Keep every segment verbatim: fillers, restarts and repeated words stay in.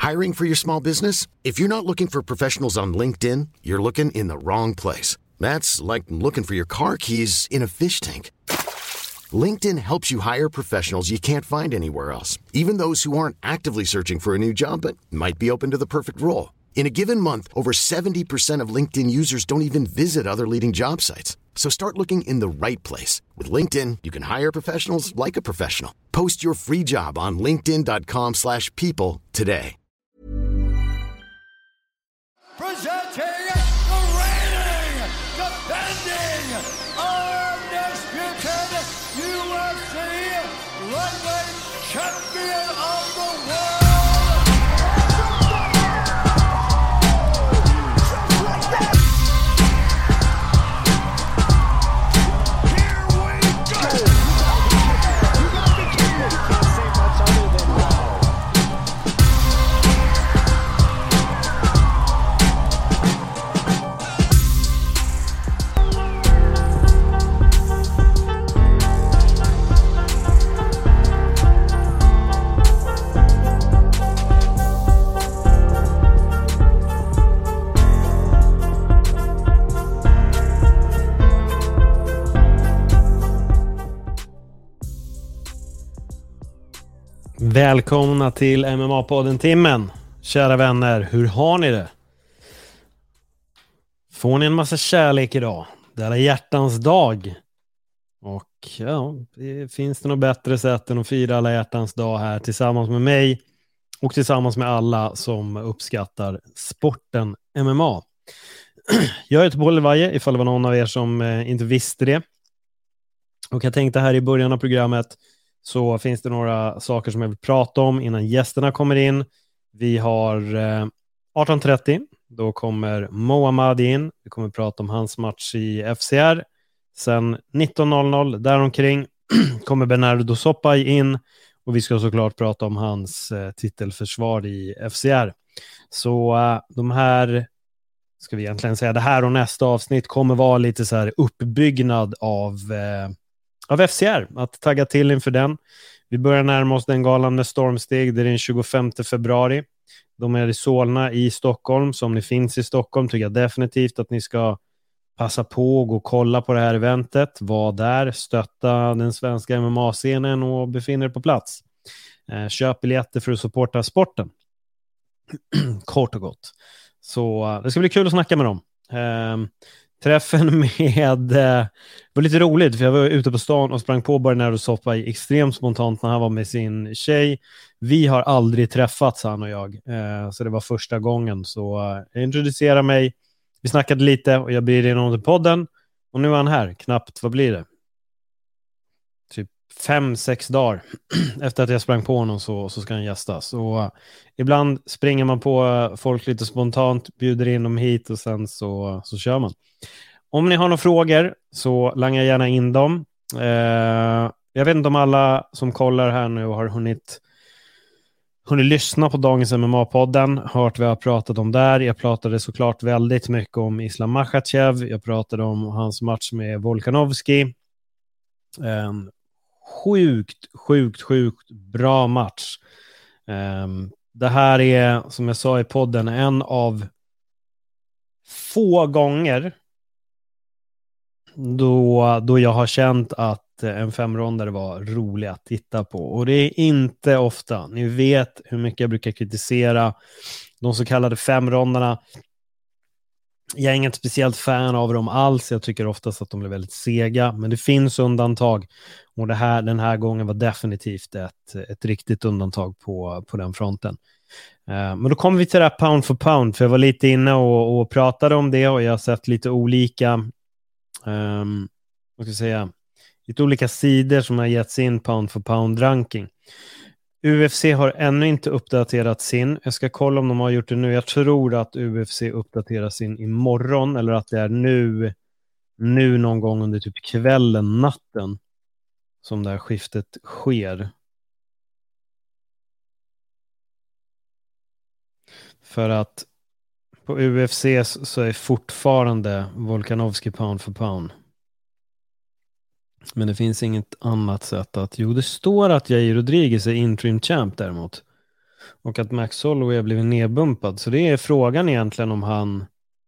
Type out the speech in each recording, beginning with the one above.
Hiring for your small business? If you're not looking for professionals on LinkedIn, you're looking in the wrong place. That's like looking for your car keys in a fish tank. LinkedIn helps you hire professionals you can't find anywhere else, even those who aren't actively searching for a new job but might be open to the perfect role. In a given month, over seventy percent of LinkedIn users don't even visit other leading job sites. So start looking in the right place. With LinkedIn, you can hire professionals like a professional. Post your free job on linkedin dot com slash people today. Presenting the reigning, defending, undisputed U F C lightweight champion of the world. Välkomna till M M A-podden-timmen. Kära vänner, hur har ni det? Får ni en massa kärlek idag? Det är hjärtans dag. Och ja, det finns det något bättre sätt än att fira alla hjärtans dag här tillsammans med mig och tillsammans med alla som uppskattar sporten M M A. Jag heter Paul Levaje, ifall det var någon av er som eh, inte visste det. Och jag tänkte här i början av programmet så finns det några saker som jag vill prata om innan gästerna kommer in. Vi har eh, arton trettio. Då kommer Mohammad in. Vi kommer prata om hans match i F C R. Sen nitton noll noll däromkring kommer Bernardo Soppaj in. Och vi ska såklart prata om hans eh, titelförsvar i F C R. Så eh, de här, ska vi egentligen säga, det här och nästa avsnitt kommer vara lite så här uppbyggnad av... Eh, Av F C R, att tagga till inför den. Vi börjar närma oss den galan med stormsteg. Det är den tjugofemte februari. De är i Solna i Stockholm. Så om ni finns i Stockholm tycker jag definitivt att ni ska passa på och gå och kolla på det här eventet. Var där, stötta den svenska M M A-scenen och befinna er på plats. Eh, köp biljetter för att supporta sporten. Kort och gott. Så det ska bli kul att snacka med dem. Eh, Träffen med, det var lite roligt för jag var ute på stan och sprang på Bernardo Soppaj extremt spontant när han var med sin tjej. Vi har aldrig träffats, han och jag, så det var första gången. Så jag introducerade mig, vi snackade lite och jag blir in under podden. Och nu är han här, knappt, vad blir det? Typ fem, sex dagar efter att jag sprang på honom så, så ska han gästa. Så uh, ibland springer man på uh, folk lite spontant, bjuder in dem hit och sen så, så kör man. Om ni har några frågor så langar gärna in dem. Uh, jag vet inte om alla som kollar här nu har hunnit, hunnit lyssna på dagens M M A-podden, hört vad jag har pratat om där. Jag pratade såklart väldigt mycket om Islam Makhachev. Jag pratade om hans match med Volkanovski. Um, Sjukt, sjukt, sjukt bra match. Um, det här är, som jag sa i podden, en av få gånger då, då jag har känt att en femrondare var rolig att titta på. Och det är inte ofta. Ni vet hur mycket jag brukar kritisera de så kallade femrondarna. Jag är inget speciellt fan av dem alls. Jag tycker oftast att de är väldigt sega. Men det finns undantag. Och det här, den här gången var definitivt ett, ett riktigt undantag på, på den fronten. Uh, men då kommer vi till det här pound for pound. För jag var lite inne och, och pratade om det. Och jag har sett lite olika... Um, vad ska jag säga? Lite olika sidor som har gett sin pound for pound ranking. U F C har ännu inte uppdaterat sin. Jag ska kolla om de har gjort det nu. Jag tror att U F C uppdaterar sin imorgon. Eller att det är nu, nu någon gång under typ kvällen, natten som det här skiftet sker. För att på U F C så är fortfarande Volkanovski pound for pound. Men det finns inget annat sätt att... Jo, det står att Jair Rodriguez är interim champ däremot. och att Max Holloway har blivit nedbumpad. Så det är frågan egentligen om han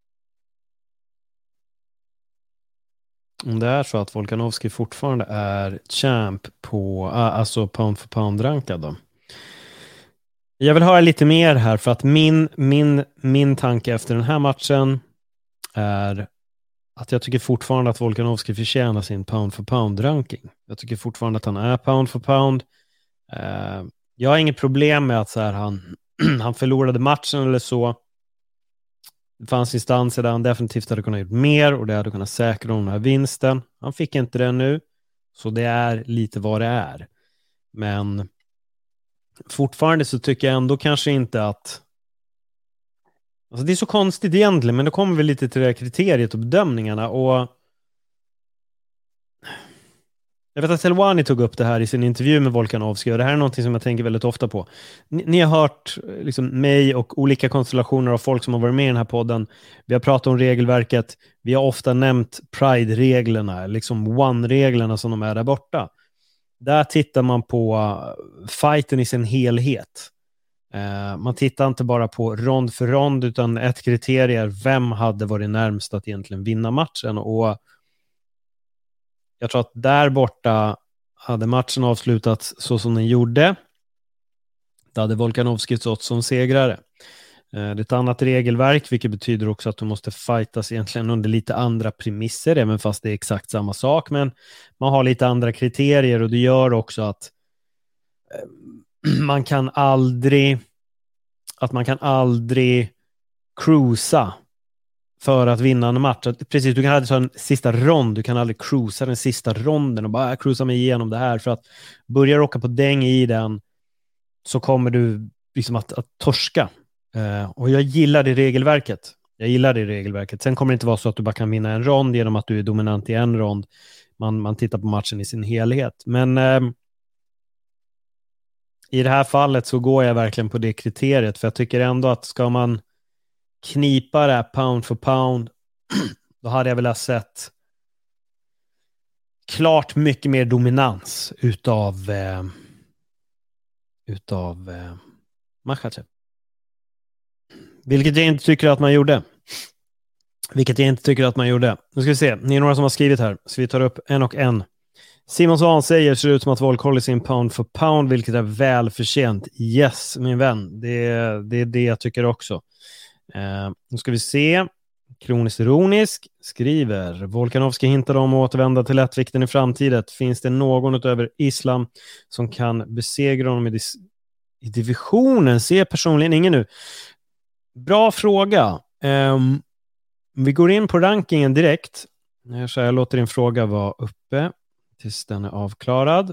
om det är så att Volkanovski fortfarande är champ på, alltså pound for pound rankad då. Jag vill höra lite mer här, för att min, min, min tanke efter den här matchen är att jag tycker fortfarande att Volkanovski förtjänar sin pound for pound ranking. Jag tycker fortfarande att han är pound for pound. Uh, jag har inget problem med att så här, han, han förlorade matchen eller så. Det fanns instanser där han definitivt hade kunnat gjort mer och det hade kunnat säkra den här vinsten. Han fick inte det nu, så det är lite vad det är. Men fortfarande så tycker jag ändå kanske inte att... Alltså det är så konstigt egentligen, men då kommer vi lite till det här kriteriet och bedömningarna. Och jag vet att Helwani tog upp det här i sin intervju med Volkanovski, och det här är någonting som jag tänker väldigt ofta på. Ni, ni har hört liksom mig och olika konstellationer av folk som har varit med i den här podden. Vi har pratat om regelverket. Vi har ofta nämnt Pride-reglerna, liksom One-reglerna som de är där borta. Där tittar man på fighten i sin helhet. Uh, man tittar inte bara på rond för rond, utan ett kriterium är vem hade varit närmast att egentligen vinna matchen. Och jag tror att där borta hade matchen avslutats så som den gjorde. Då hade Volkanovski stått som segrare. Uh, det är ett annat regelverk, vilket betyder också att du måste fightas egentligen under lite andra premisser, även fast det är exakt samma sak. Men man har lite andra kriterier, och det gör också att uh, man kan aldrig att man kan aldrig cruisa för att vinna en match. Precis, du kan aldrig ta en sista rond, du kan aldrig cruisa den sista ronden och bara cruisa mig igenom det här, för att börjar åka på däng i den så kommer du liksom att, att torska. Uh, och jag gillar det regelverket. Jag gillar det regelverket. Sen kommer det inte vara så att du bara kan vinna en rond genom att du är dominant i en rond. Man, man tittar på matchen i sin helhet. Men uh, i det här fallet så går jag verkligen på det kriteriet, för jag tycker ändå att ska man knipa det här pound for pound, då hade jag väl sett klart mycket mer dominans utav eh, utav eh, Makhachev. Vilket jag inte tycker att man gjorde. Vilket jag inte tycker att man gjorde. Nu ska vi se, ni är några som har skrivit här, så vi tar upp en och en. Simon Svan säger, ser ut som att Volk håller sin pound for pound, vilket är väl förtjänt. Yes, min vän. Det är det, är det jag tycker också. Uh, nu ska vi se. Kroniskt ironisk skriver, Volkanovski hintar om att återvända till lättvikten i framtiden. Finns det någon utöver Islam som kan besegra honom i, dis- i divisionen? Ser personligen ingen nu. Bra fråga. Um, vi går in på rankingen direkt. Så jag låter din fråga vara uppe tills den är avklarad.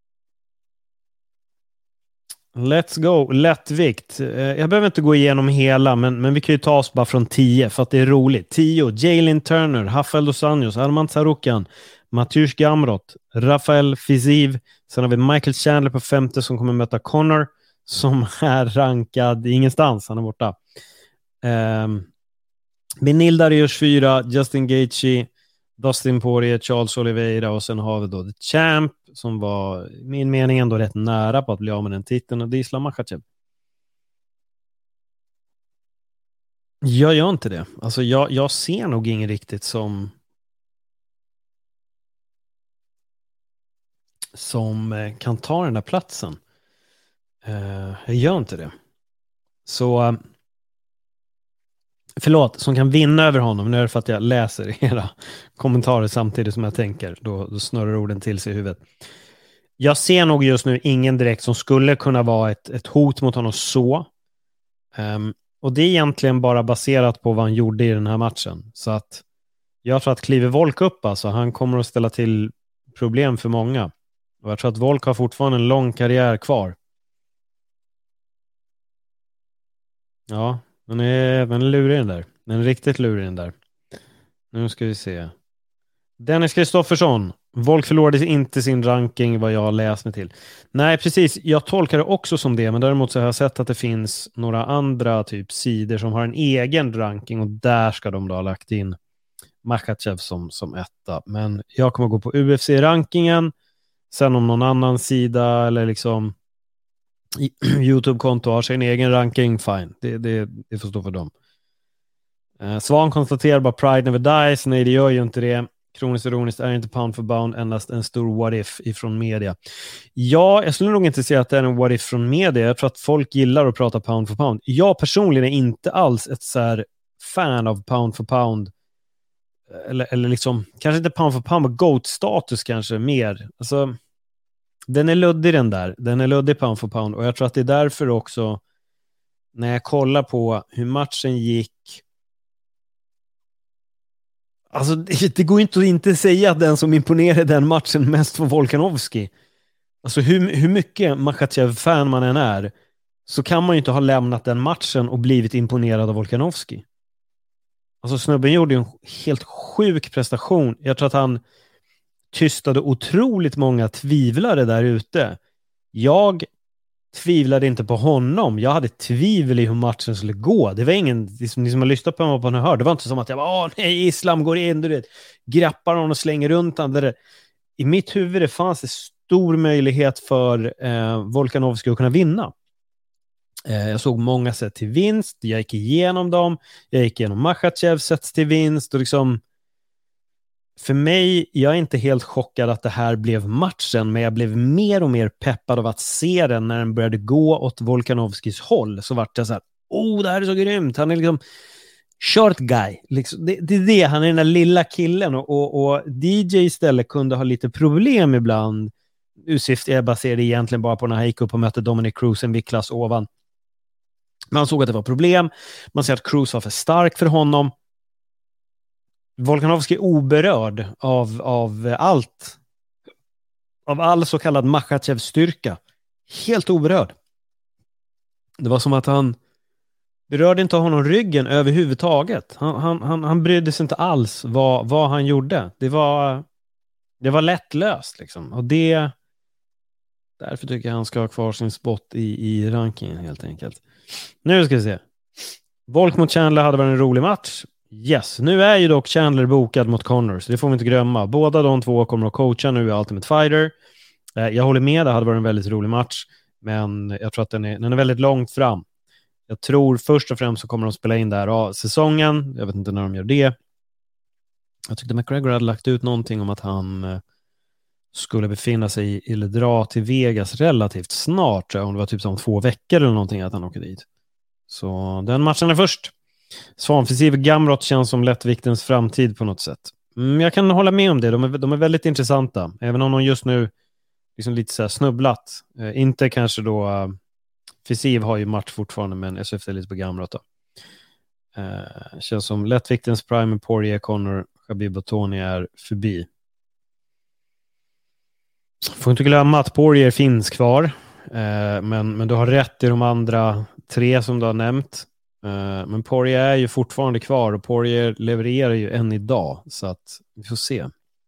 Let's go. Lättvikt. Jag behöver inte gå igenom hela, men, men vi kan ju ta oss bara från tio för att det är roligt. tio. Jalin Turner, Rafael Dos Anjos, Arman Tsarukyan, Mateusz Gamrot, Rafael Fiziv. Sen har vi Michael Chandler på femte som kommer möta Connor, som är rankad ingenstans. Han är borta. Um, Benil Dariush fyra, Justin Gaethje, Dustin Poirier, Charles Oliveira, och sen har vi då The Champ som var i min mening ändå rätt nära på att bli av med den titeln, och det är Islam Makhachev. Jag gör inte det. Alltså jag, jag ser nog ingen riktigt som som kan ta den där platsen. Uh, jag gör inte det. Så uh, förlåt, som kan vinna över honom. Nu är det för att jag läser era kommentarer samtidigt som jag tänker. Då, då snurrar orden till sig i huvudet. Jag ser nog just nu ingen direkt som skulle kunna vara ett, ett hot mot honom så. Um, och det är egentligen bara baserat på vad han gjorde i den här matchen. Så att jag tror att kliver Volk upp, alltså, han kommer att ställa till problem för många. Och jag tror att Volk har fortfarande en lång karriär kvar. Ja, den är, den är lurig den där. Den är riktigt lurig den där. Nu ska vi se. Dennis Kristoffersson. Volk förlorade inte sin ranking vad jag har läst mig till. Nej, precis. Jag tolkar det också som det. Men däremot så har jag sett att det finns några andra typ sidor som har en egen ranking. Och där ska de då ha lagt in Makhachev som, som etta. Men jag kommer gå på U F C-rankingen. Sen om någon annan sida eller liksom YouTube-konto har sin egen ranking, fine. Det, det, det får stå för dem. Eh, Svan konstaterar bara Pride never dies. Nej, det gör ju inte det. Kroniskt ironiskt är inte pound for pound endast en stor what if ifrån media. Ja, jag skulle nog inte säga att det är en what if från media. Jag tror att folk gillar att prata pound for pound. Jag personligen är inte alls ett så här fan av pound for pound. Eller, eller liksom, kanske inte pound for pound, men GOAT-status kanske mer. Alltså, den är luddig den där. Den är luddig pound for pound. Och jag tror att det är därför också, när jag kollar på hur matchen gick, alltså det, det går inte att inte säga att den som imponerade den matchen mest var Volkanovski. Alltså hur, hur mycket Makhachev-fan man än är, så kan man ju inte ha lämnat den matchen och blivit imponerad av Volkanovski. Alltså snubben gjorde en helt sjuk prestation. Jag tror att han tystade otroligt många tvivlare där ute. Jag tvivlade inte på honom. Jag hade tvivel i hur matchen skulle gå. Det var ingen, ni som, ni som har lyssnat på mig och hör, det var inte som att jag bara, åh nej, Islam går in, du vet, grappar honom och slänger runt han. Där. I mitt huvud det fanns det stor möjlighet för eh, Volkanovski att kunna vinna. Eh, jag såg många sätt till vinst. Jag gick igenom dem. Jag gick igenom Makhachevs sätt till vinst. Och liksom, för mig, jag är inte helt chockad att det här blev matchen, men jag blev mer och mer peppad av att se den när den började gå åt Volkanovskis håll. Så vart jag så här, oh, det här är så grymt. Han är liksom short guy. Liksom, det, det är det, han är den där lilla killen. Och, och, och D J istället kunde ha lite problem ibland. Nu syftar jag baserar det egentligen bara på när han gick upp och mötte Dominic Cruz en viktklass ovan. Man såg att det var problem. Man ser att Cruz var för stark för honom. Volkanovski är oberörd av, av allt. Av all så kallad Makhachev-styrka. Helt oberörd. Det var som att han berörde inte honom ryggen överhuvudtaget. Han, han, han, han brydde sig inte alls vad, vad han gjorde. Det var, det var lättlöst liksom. Och det, därför tycker jag han ska ha kvar sin spot i, i rankingen helt enkelt. Nu ska vi se. Volk mot Chandler hade varit en rolig match. Yes, nu är ju dock Chandler bokad mot Connor, så det får vi inte glömma. Båda de två kommer att coacha nu i Ultimate Fighter. Eh, jag håller med, det hade varit en väldigt rolig match, men jag tror att den är, den är väldigt långt fram. Jag tror först och främst så kommer de spela in där av säsongen. Jag vet inte när de gör det. Jag tyckte McGregor hade lagt ut någonting om att han eh, skulle befinna sig i, eller dra till Vegas relativt snart. Om det var typ som två veckor eller någonting att han åker dit. Så den matchen är först. Svanfisiv Gamrot känns som lättviktens framtid på något sätt. Mm, jag kan hålla med om det. De är, de är väldigt intressanta. Även om de just nu liksom lite så här snubblat. Eh, inte kanske då... Uh, Fisiv har ju match fortfarande, men S F är lite på Gamrot då. Eh, känns som lättviktens prime, Poirier, Connor, Khabib och Tony är förbi. Får inte glömma att Poirier finns kvar. Eh, men, men du har rätt i de andra tre som du har nämnt. Uh, men Poirier är ju fortfarande kvar och Poirier levererar ju än idag, så att vi får se.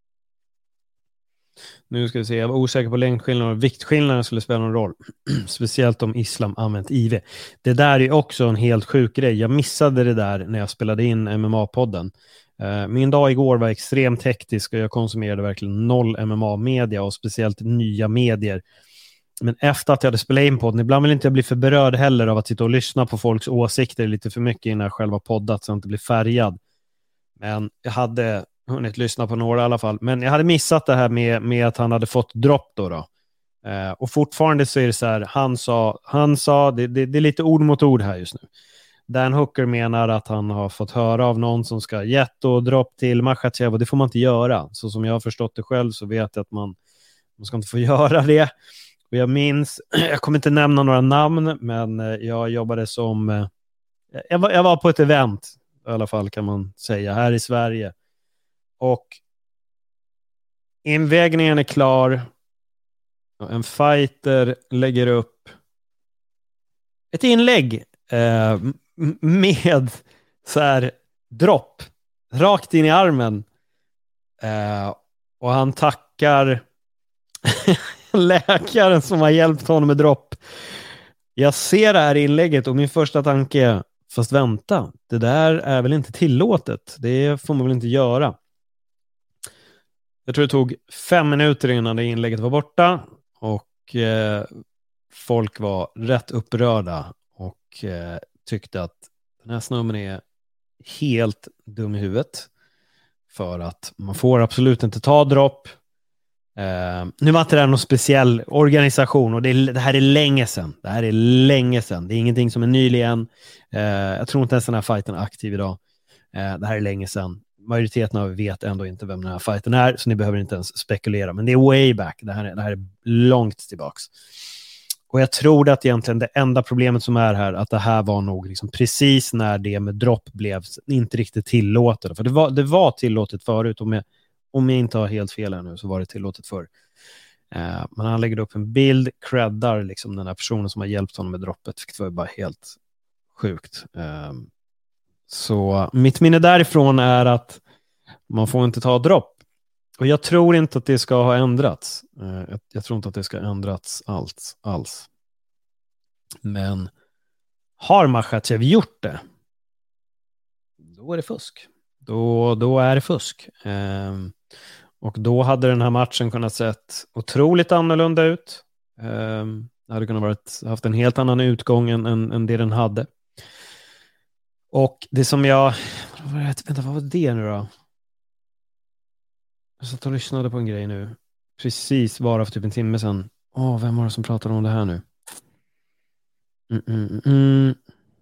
Nu ska vi se, jag var osäker på längdskillnaden och viktskillnaden skulle spela någon roll. Speciellt om Islam använt I V. Det där är också en helt sjuk grej. Jag missade det där när jag spelade in M M A-podden. Uh, min dag igår var extremt hektisk och jag konsumerade verkligen noll M M A-media och speciellt nya medier. Men efter att jag hade spelat in podden, ibland vill inte jag bli för berörd heller av att sitta och lyssna på folks åsikter lite för mycket innan jag själva poddat så jag inte blir färgad. Men jag hade hunnit lyssna på några i alla fall. Men jag hade missat det här med, med att han hade fått dropp då. då. Eh, och fortfarande så är det så här, han sa, han sa det, det, det är lite ord mot ord här just nu. Dan Hooker menar att han har fått höra av någon som ska gett och dropp till Makhachev och det får man inte göra. Så som jag har förstått det själv så vet jag att man, man ska inte få göra det. Och jag minns, jag kommer inte nämna några namn, men jag jobbade som, jag var, jag var på ett event i alla fall kan man säga, här i Sverige. Och invägningen är klar. En fighter lägger upp ett inlägg eh, med så här dropp rakt in i armen. Eh, och han tackar läkaren som har hjälpt honom med dropp. Jag ser det här inlägget och min första tanke är, fast vänta, det där är väl inte tillåtet. Det får man väl inte göra. Jag tror det tog fem minuter innan det inlägget var borta och eh, folk var rätt upprörda och eh, tyckte att den här snubben är helt dum i huvudet för att man får absolut inte ta dropp. Eh, nu var inte det någon speciell organisation och det, är, det här är länge sedan. Det här är länge sedan. Det är ingenting som är nyligen. Eh, jag tror inte ens den här fighten är aktiv idag. Eh, det här är länge sedan. Majoriteten av er vet ändå inte vem den här fighten är, så ni behöver inte ens spekulera. Men det är way back. Det här är, det här är långt tillbaks. Och jag tror att egentligen det enda problemet som är här, att det här var nog liksom precis när det med dropp blev inte riktigt tillåtet. För det var, det var tillåtet förut, om jag, om jag inte har helt fel här nu så var det tillåtet förr. Eh, men han lägger upp en bild, creddar liksom den här personen som har hjälpt honom med droppet. Det var bara helt sjukt. Eh, så mitt minne därifrån är att man får inte ta dropp. Och jag tror inte att det ska ha ändrats. Eh, jag, jag tror inte att det ska ha ändrats alls. alls. Men har Makhachev gjort det, då är det fusk. Då, då är det fusk. Eh, och då hade den här matchen kunnat sett otroligt annorlunda ut. Eh, det hade kunnat varit, haft en helt annan utgång än, än, än det den hade. Och det som jag... Vänta, vad var det nu då? Jag satt och lyssnade på en grej nu. Precis, bara för typ en timme sedan. Åh, vem var det som pratade om det här nu? Mm, mm, mm.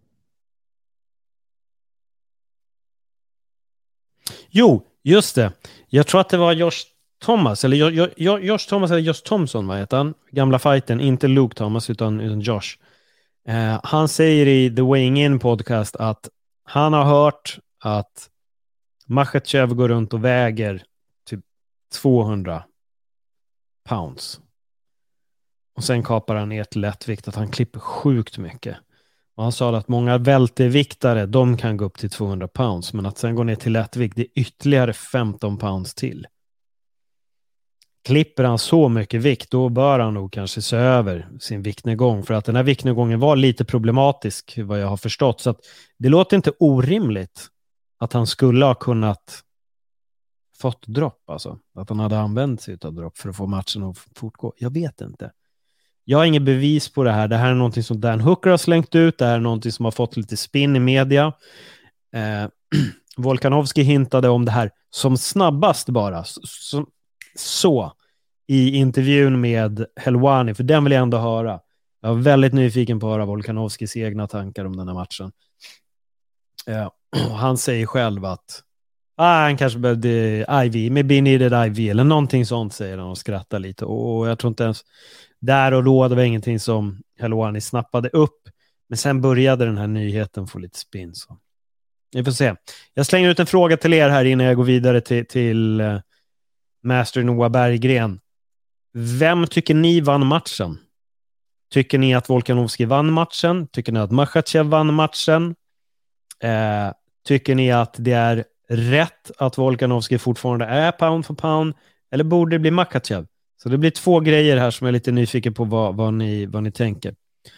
Jo, just det. Jag tror att det var Josh Thomas. Eller jo, jo, Josh Thomas eller Josh Thompson, vad heter han? Gamla fighten. Inte Luke Thomas utan, utan Josh. Eh, han säger i The Weighing In podcast att han har hört att Makhachev går runt och väger tvåhundra pounds. Och sen kapar han ner till lättvikt, att han klipper sjukt mycket. Och han sa att många välteviktare, de kan gå upp till tvåhundra pounds, men att sen gå ner till lättvikt, det är ytterligare femton pounds till. Klipper han så mycket vikt, då bör han nog kanske se över sin viktnedgång, för att den här viktnedgången var lite problematisk, vad jag har förstått. Så att det låter inte orimligt att han skulle ha kunnat fått dropp, alltså. Att han hade använt sig av dropp för att få matchen att fortgå. Jag vet inte. Jag har ingen bevis på det här. Det här är någonting som Dan Hooker har slängt ut. Det här är någonting som har fått lite spin i media. Eh, Volkanovski hintade om det här som snabbast bara. Så, så i intervjun med Helwani, för den vill jag ändå höra. Jag var väldigt nyfiken på att höra Volkanovskis egna tankar om den här matchen. Eh, han säger själv att Ah, han kanske behövde I V, maybe needed I V eller någonting sånt, säger han och skrattar lite. Och jag tror inte ens där och då, det var ingenting som Helwani snappade upp. Men sen började den här nyheten få lite spin. Så vi får se. Jag slänger ut en fråga till er här innan jag går vidare till, till uh, Master Noah Berggren. Vem tycker ni vann matchen? Tycker ni att Volkanovski vann matchen? Tycker ni att Makhachev vann matchen? Uh, tycker ni att det är rätt att Volkanovski fortfarande är pound for pound, eller borde det bli Makhachev? Så det blir två grejer här som jag är lite nyfiken på vad, vad, ni, vad ni tänker.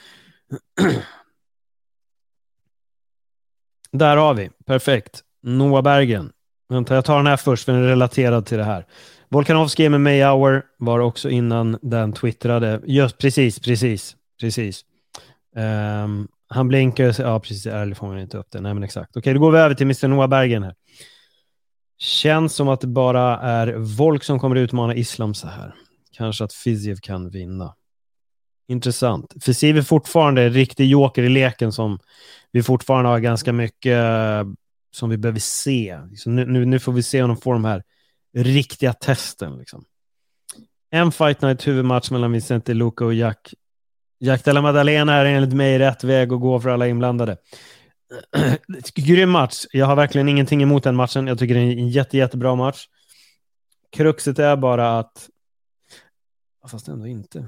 Där har vi. Perfekt. Noah Bergen. Vänta, jag tar den här först för den är relaterad till det här. Volkanovski med May Hour var också innan den twittrade. Just precis, precis, precis. Um, han blinkar, ja precis, ärligt får man inte upp det. Nej men exakt. Okej, då går vi över till mister Noah Bergen här. Känns som att det bara är Volk som kommer utmana Islam så här. Kanske att Fiziev kan vinna. Intressant. Fiziev är fortfarande en riktig joker i leken som vi fortfarande har ganska mycket som vi behöver se. Så nu, nu, nu får vi se om de får de här riktiga testen. Liksom. En Fight Night huvudmatch mellan Vicente Luque och Jack. Jack Della Maddalena är enligt mig rätt väg att gå för alla inblandade. Grym match. Jag har verkligen ingenting emot den matchen. Jag tycker det är en jätte, jättebra match. Kruxet är bara att fast ändå inte.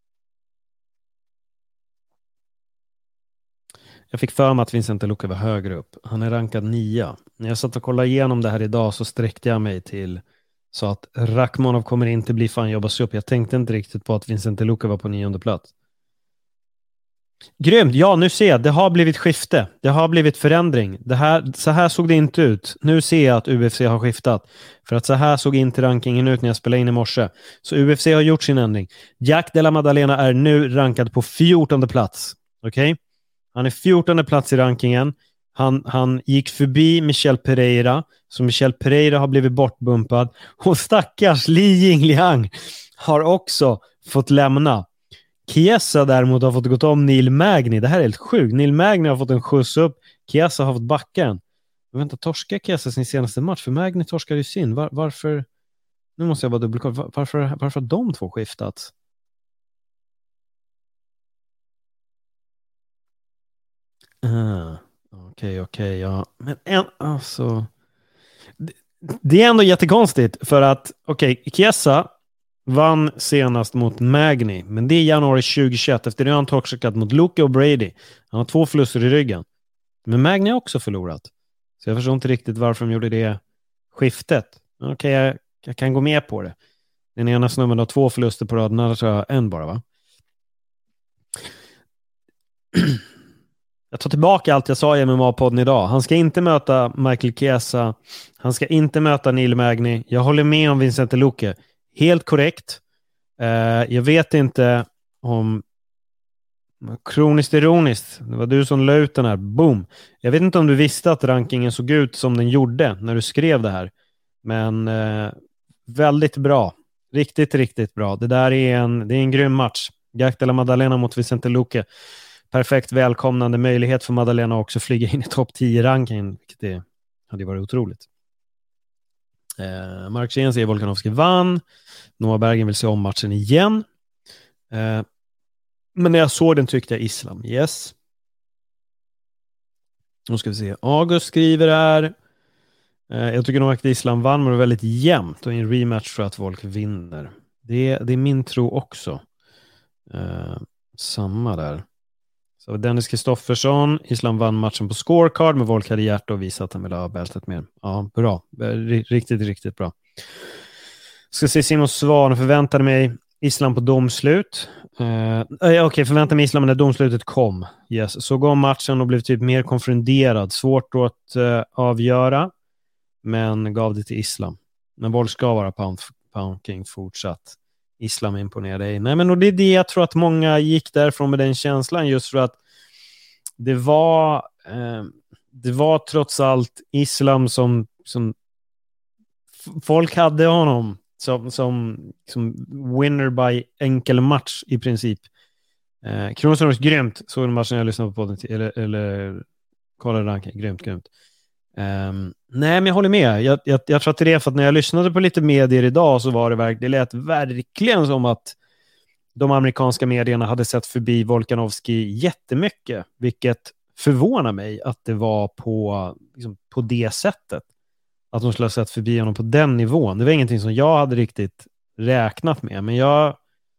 Jag fick för mig att Vicente Luque var högre upp. Han är rankad nia. När jag satt och kollade igenom det här idag så sträckte jag mig till så att Rakhmonov kommer inte bli fan jobba sig upp. Jag tänkte inte riktigt på att Vicente Luque var på nionde plats. Grymt. Ja, nu ser jag. Det har blivit skifte. Det har blivit förändring. Det här, så här såg det inte ut. Nu ser jag att U F C har skiftat. För att så här såg inte rankingen ut när jag spelade in i morse. Så U F C har gjort sin ändring. Jack Della Maddalena är nu rankad på fjortonde plats. Okej? Okay? Han är fjortonde plats i rankingen. Han, han gick förbi Michel Pereira. Så Michel Pereira har blivit bortbumpad. Och stackars Li Jingliang har också fått lämna. Chiesa däremot har fått gått om Neil Magny. Det här är helt sjukt. Neil Magny har fått en skjuts upp. Chiesa har fått backa en. Men vänta, torskar Chiesa sin senaste match? För Magny torskar ju sin. Var, varför? Nu måste jag bara dubbelkolla. Var, varför, varför har de två skiftat? Uh, okej, okay, okej, okay, ja. Men en, alltså... Det, det är ändå jättekonstigt. För att, okej, okay, Chiesa vann senast mot Magny, men det är januari tjugohundratjugoett. Efter det har han torskat mot Luke och Brady. Han har två förluster i ryggen. Men Magny har också förlorat. Så jag förstår inte riktigt varför de gjorde det skiftet. Okej, okay, jag, jag kan gå med på det. Den ena snubben har två förluster på raden, andra tror jag en bara, va? Jag tar tillbaka allt jag sa i M M A-podden idag. Han ska inte möta Michael Chiesa. Han ska inte möta Neil Magny. Jag håller med om Vincent Luque. Helt korrekt. Uh, jag vet inte om kroniskt ironiskt. Det var du som la ut den här. Boom. Jag vet inte om du visste att rankingen såg ut som den gjorde när du skrev det här. Men uh, väldigt bra. Riktigt, riktigt bra. Det där är en, det är en grym match. Jack Della Maddalena mot Vicente Luque. Perfekt välkomnande möjlighet för Maddalena också flyga in i topp tio-rankingen. Vilket det hade varit otroligt. Uh, Mark Chen säger Volkanovski vann. Noah Bergen vill se om matchen igen. Uh, men när jag såg den tyckte jag Islam. Yes. Nu ska vi se. August skriver här. Uh, jag tycker nog att Islam vann, men det var väldigt jämnt. Och i en rematch tror jag att Volk vinner. Det, det är min tro också. Uh, samma där. Så Dennis Kristoffersson. Islam vann matchen på scorecard, men Volk hade hjärta och visat att han ville ha bältet mer. Ja, bra. Riktigt, riktigt bra. Ska se Simon Svan, förväntade mig Islam på domslut. Uh, Okej, okay, förväntade mig Islam när domslutet kom. Yes. Så går matchen och blev typ mer konfunderad. Svårt att uh, avgöra, men gav det till Islam. Men Volk ska vara pound, pound king fortsatt. Islam imponerade dig. Nej, men och det är det jag tror att många gick därifrån med den känslan, just för att det var uh, det var trots allt Islam som, som folk hade honom Som, som, som winner by enkel match i princip. Eh, Kronosson var grymt. Såg den matchen jag lyssnade på podden till, eller, eller kollade ranken. Grymt, grymt. Um, nej, men jag håller med. Jag, jag, jag tror att det är för att när jag lyssnade på lite medier idag så var det verkligen, det lät verkligen som att de amerikanska medierna hade sett förbi Volkanovski jättemycket, vilket förvånar mig att det var på, liksom, på det sättet. Att de skulle ha sett förbi honom på den nivån. Det var ingenting som jag hade riktigt räknat med. Men jag...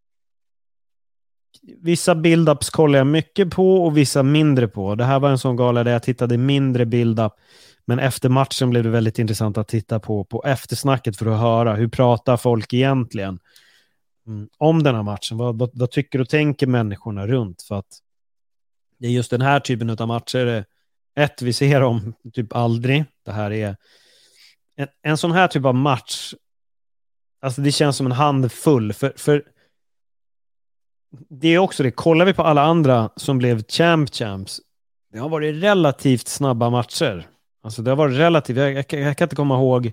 Vissa build-ups kollar jag mycket på och vissa mindre på. Det här var en sån gala där jag tittade mindre build-up. Men efter matchen blev det väldigt intressant att titta på, på eftersnacket för att höra hur pratar folk egentligen mm, om den här matchen. Vad, vad, vad tycker och tänker människorna runt? För att det är just den här typen av matcher. Ett, vi ser om typ aldrig. Det här är En, en sån här typ av match, alltså det känns som en handfull, för, för det är också det, kollar vi på alla andra som blev champ champs, det har varit relativt snabba matcher, alltså det har varit relativt, jag, jag, jag kan inte komma ihåg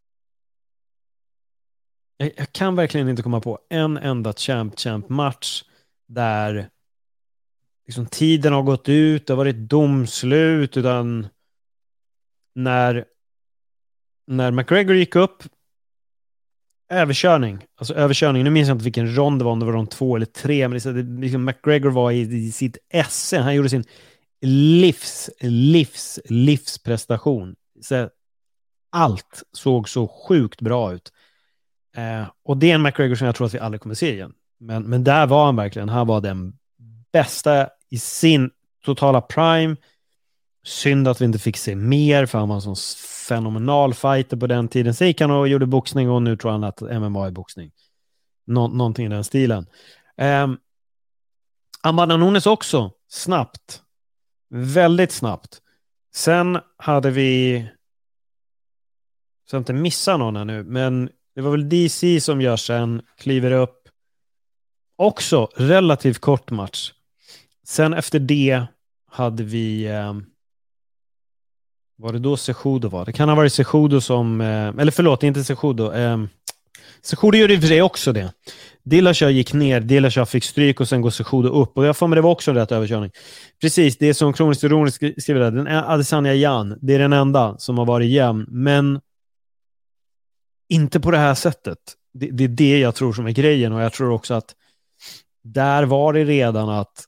jag, jag kan verkligen inte komma på en enda champ champ match där liksom tiden har gått ut, det har varit domslut, utan när När McGregor gick upp, överkörning. Alltså överkörning. Nu minns jag inte vilken rond det var, om det var rond två eller tre. Men det, det, liksom McGregor var i, i sitt esse. Han gjorde sin livs, livs, livsprestation. Så allt såg så sjukt bra ut. Eh, och det är en McGregor som jag tror att vi aldrig kommer se igen. Men, men där var han verkligen. Han var den bästa i sin totala prime. Synd att vi inte fick se mer, för han var en sån fenomenal fighter på den tiden. Så gick han och gjorde boxning, och nu tror han att M M A är boxning. Nå- någonting i den stilen. Um, Amanda Nunes också. Snabbt. Väldigt snabbt. Sen hade vi... Så jag inte missar någon här nu. Men det var väl D C som gör sen. Kliver upp. Också relativt kort match. Sen efter det hade vi... Eh, var det då Cejudo var? Det kan ha varit Cejudo som... Eh, eller förlåt, inte Cejudo. Eh, Cejudo gjorde i för sig också det. Dillashaw gick ner, Dillashaw fick stryk och sen går Cejudo upp. Och jag får med det var också en rätt överkörning. Precis, det är som kroniskt ironiskt skriver där. Den är Adesanya Jan. Det är den enda som har varit jämn. Men inte på det här sättet. Det, det är det jag tror som är grejen. Och jag tror också att där var det redan att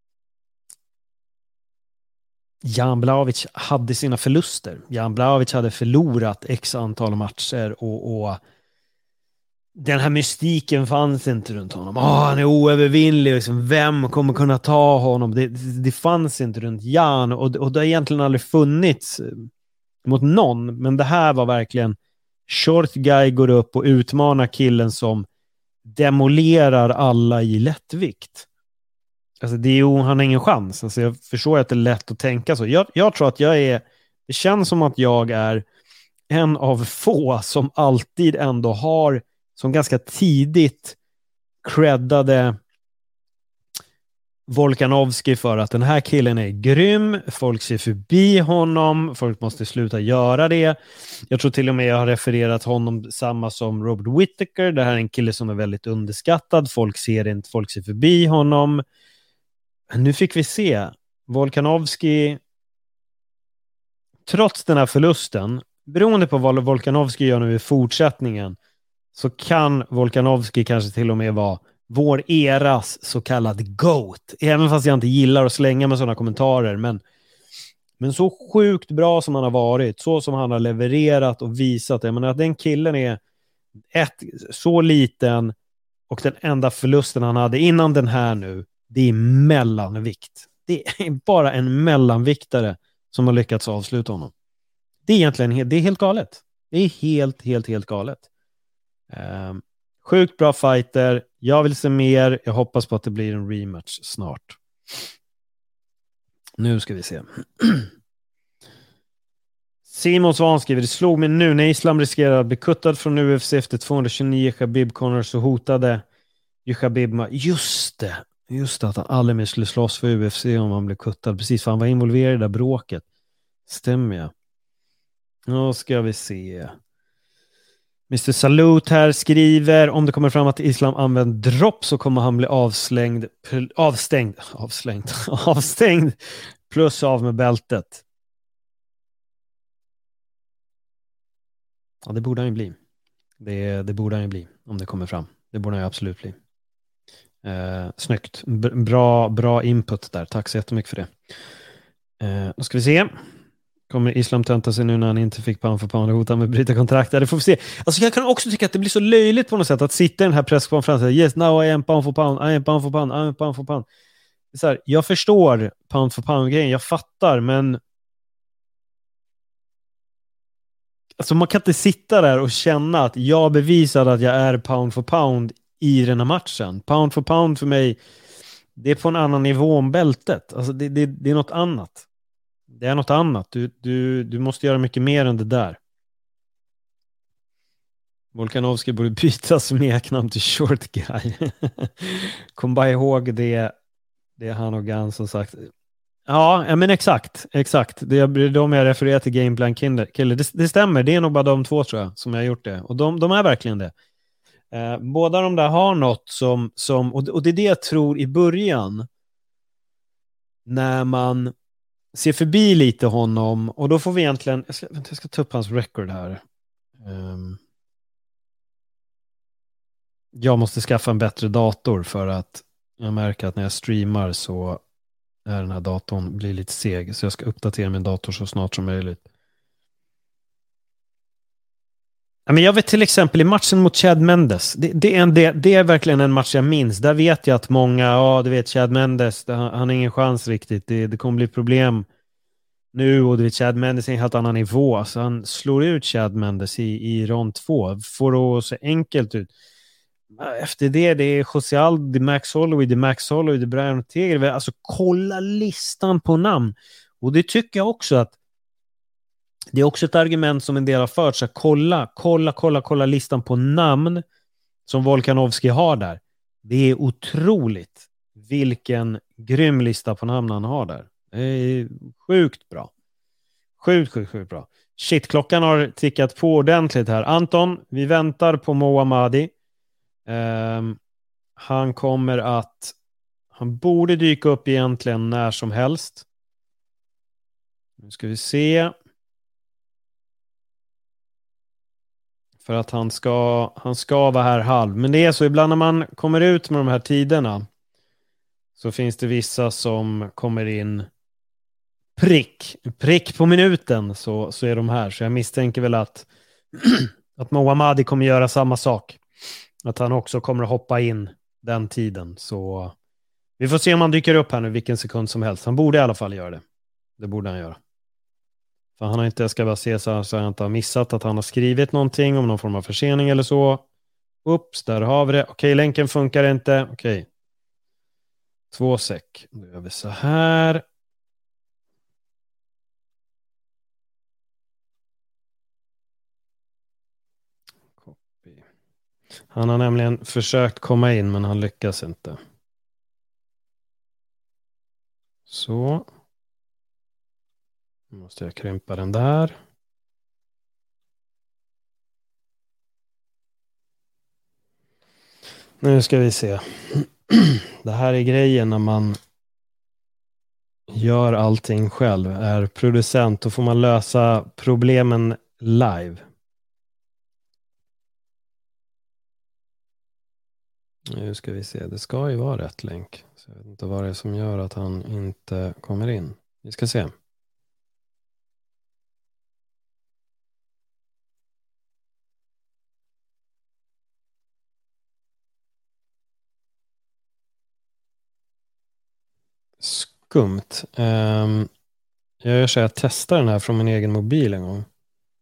Jan Blachowicz hade sina förluster. Jan Blachowicz hade förlorat x antal matcher och, och den här mystiken fanns inte runt honom. Oh, han är oövervinnlig. Liksom, vem kommer kunna ta honom? Det, det, det fanns inte runt Jan och, och det har egentligen aldrig funnits mot någon. Men det här var verkligen short guy går upp och utmanar killen som demolerar alla i lättvikt. Alltså det är ju, han har ingen chans. Alltså jag förstår att det är lätt att tänka så. Jag, jag tror att jag är, det känns som att jag är en av få som alltid ändå har, som ganska tidigt creddade Volkanovski för att den här killen är grym. Folk ser förbi honom. Folk måste sluta göra det. Jag tror till och med jag har refererat honom samma som Robert Whittaker. Det här är en kille som är väldigt underskattad. Folk ser inte, folk ser förbi honom. Nu fick vi se Volkanovski, trots den här förlusten, beroende på vad Volkanovski gör nu i fortsättningen, så kan Volkanovski kanske till och med vara vår eras så kallad GOAT. Även fast jag inte gillar att slänga med sådana kommentarer. Men, men så sjukt bra som han har varit, så som han har levererat och visat. Jag menar att den killen är ett, så liten och den enda förlusten han hade innan den här nu, det är mellanvikt. Det är bara en mellanviktare som har lyckats avsluta honom. Det är egentligen det är helt galet. Det är helt, helt, helt galet. Um, sjukt bra fighter. Jag vill se mer. Jag hoppas på att det blir en rematch snart. Nu ska vi se. Simon Svan skriver: det slog mig nu när Islam riskerar att bli kuttad från U F C efter tvåhundratjugonio Khabib Connor, så hotade ju Khabib med, just det just det, att han aldrig mer skulle slåss för U F C om han blev kuttad. Precis, för han var involverad i det där bråket. Stämmer jag. Nu ska vi se. mister Salut här skriver: om det kommer fram att Islam använder dropp så kommer han bli avslängd, avstängd, avslängd, avstängd plus av med bältet. Ja, det borde han ju bli. Det, det borde han ju bli om det kommer fram. Det borde han ju absolut bli. Eh, snyggt. B- bra, bra input där. Tack så jättemycket för det. Eh, då ska vi se. Kommer Islam tönta sig nu när han inte fick pound för pound och hota med bryta kontrakt? Det får vi se. Alltså jag kan också tycka att det blir så löjligt på något sätt att sitta i den här presskonferensen. Yes, now I am pound for pound. I am pound for pound. I am pound for pound. Det är så här, jag förstår pound for pound-grejen. Jag fattar, men alltså man kan inte sitta där och känna att jag bevisade att jag är pound for pound i den här matchen. Pound for pound för mig, det är på en annan nivå om bältet. Alltså det, det, det är något annat. Det är något annat. Du, du, du måste göra mycket mer än det där. Volkanovski borde byta smeknamn till short guy. Kom bara ihåg det. Det är han och Gans som sagt. Ja, men exakt. Exakt. Det är de jag refererar till Gameplan Killer. Det, det stämmer. Det är nog bara de två tror jag som jag har gjort det. Och de, de är verkligen det. Eh, båda de där har något som... som och, och det är det jag tror i början. När man ser förbi lite honom. Och då får vi egentligen... Jag ska, jag ska ta upp hans record här. Um, jag måste skaffa en bättre dator för att jag märker att när jag streamar så är den här datorn blir lite seg. Så jag ska uppdatera min dator så snart som möjligt. Ja, men jag vet till exempel i matchen mot Chad Mendes. Det, det, är en, det, det är verkligen en match jag minns. Där vet jag att många, ja du vet Chad Mendes, det, han, han har ingen chans riktigt. Det, det kommer bli problem nu och du vet Chad Mendes är en helt annan nivå. Så han slår ut Chad Mendes i, i rond två. Får det se enkelt ut. efter det, det är Jose Aldo, det är Max Holloway, det är Max Holloway, det är Brian Ortega. Alltså kolla listan på namn. Och det tycker jag också att det är också ett argument som en del har fört. Så kolla, kolla, kolla, kolla listan på namn som Volkanovski har där. Det är otroligt vilken grym lista på namn han har där. Det är sjukt bra. Sjukt, sjukt, sjukt bra. Shit, klockan har tickat på ordentligt här. Anton, vi väntar på Mohammadi. Um, han kommer att han borde dyka upp egentligen när som helst. Nu ska vi se. För att han ska han ska vara här halv. Men det är så ibland när man kommer ut med de här tiderna så finns det vissa som kommer in prick, prick på minuten så, så är de här. Så jag misstänker väl att att Mohammadi kommer göra samma sak. Att han också kommer att hoppa in den tiden. Så vi får se om han dyker upp här nu vilken sekund som helst. Han borde i alla fall göra det. Det borde han göra. För han har inte, jag ska bara se så, så jag inte har missat att han har skrivit någonting om någon form av försening eller så. Ups, där har vi det. Okej, länken funkar inte. Okej. Två säck. Då gör vi så här. Copy. Han har nämligen försökt komma in men han lyckas inte. Så. Nu måste jag krympa den där. Nu ska vi se. Det här är grejen när man gör allting själv. Är producent, då får man lösa problemen live. Nu ska vi se. Det ska ju vara rätt länk. Så jag vet inte vad det är som gör att han inte kommer in. Vi ska se. Skumt. Um, jag gör så att jag testar den här från min egen mobil en gång.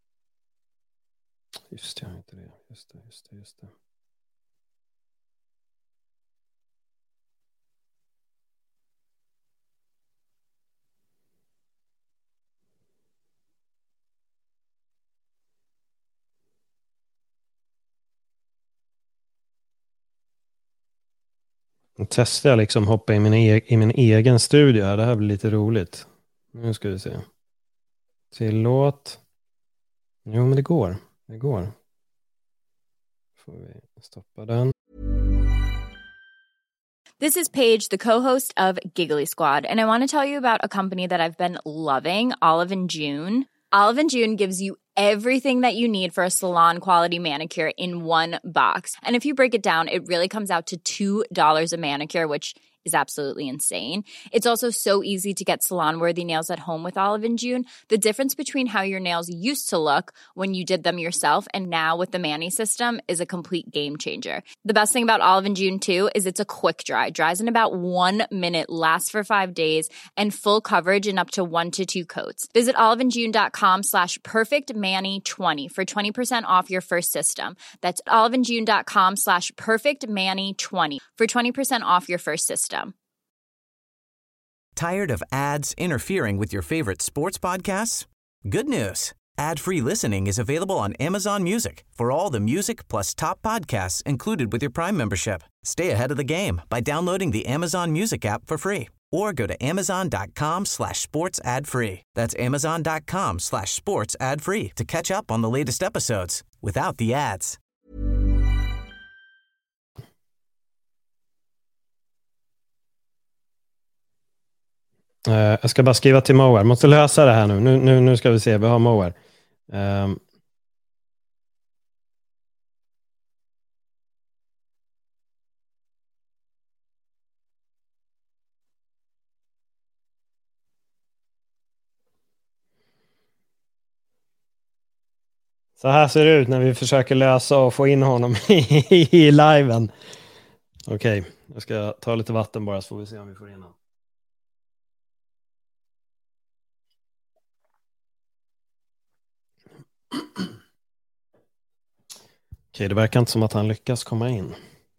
Just det, jag har inte det. Just det, just det, just det. Nu testar jag liksom hoppa i min, e- i min egen studio här. Det här blir lite roligt. Nu ska vi se. Tillåt. Jo, men det går. Det går. Får vi stoppa den. This is Paige, the co-host of Giggly Squad, and I want to tell you about a company that I've been loving, Olive and June. Olive and June gives you everything that you need for a salon quality manicure in one box. And if you break it down, it really comes out to two dollars a manicure, which is absolutely insane. It's also so easy to get salon-worthy nails at home with Olive and June. The difference between how your nails used to look when you did them yourself and now with the Mani system is a complete game changer. The best thing about Olive and June too is it's a quick dry. Dries in about one minute, lasts for five days, and full coverage in up to one to two coats. Visit oliveandjune.com slash perfectmani20 for twenty percent off your first system. That's oliveandjune.com slash perfectmani20 for twenty percent off your first system. Tired of ads interfering with your favorite sports podcasts? Good news. Ad-free listening is available on Amazon Music for all the music plus top podcasts included with your Prime membership. Stay ahead of the game by downloading the Amazon Music app for free or go to amazon.com slash sports ad free. That's amazon.com slash sports ad free to catch up on the latest episodes without the ads. Uh, jag ska bara skriva till Moer. Måste lösa det här nu. Nu, nu, nu ska vi se. Vi har Moer. Um. Så här ser det ut när vi försöker lösa och få in honom i, i liven. Okej, okay. Jag ska ta lite vatten bara så får vi se om vi får in honom. Okej, det verkar inte som att han lyckas komma in.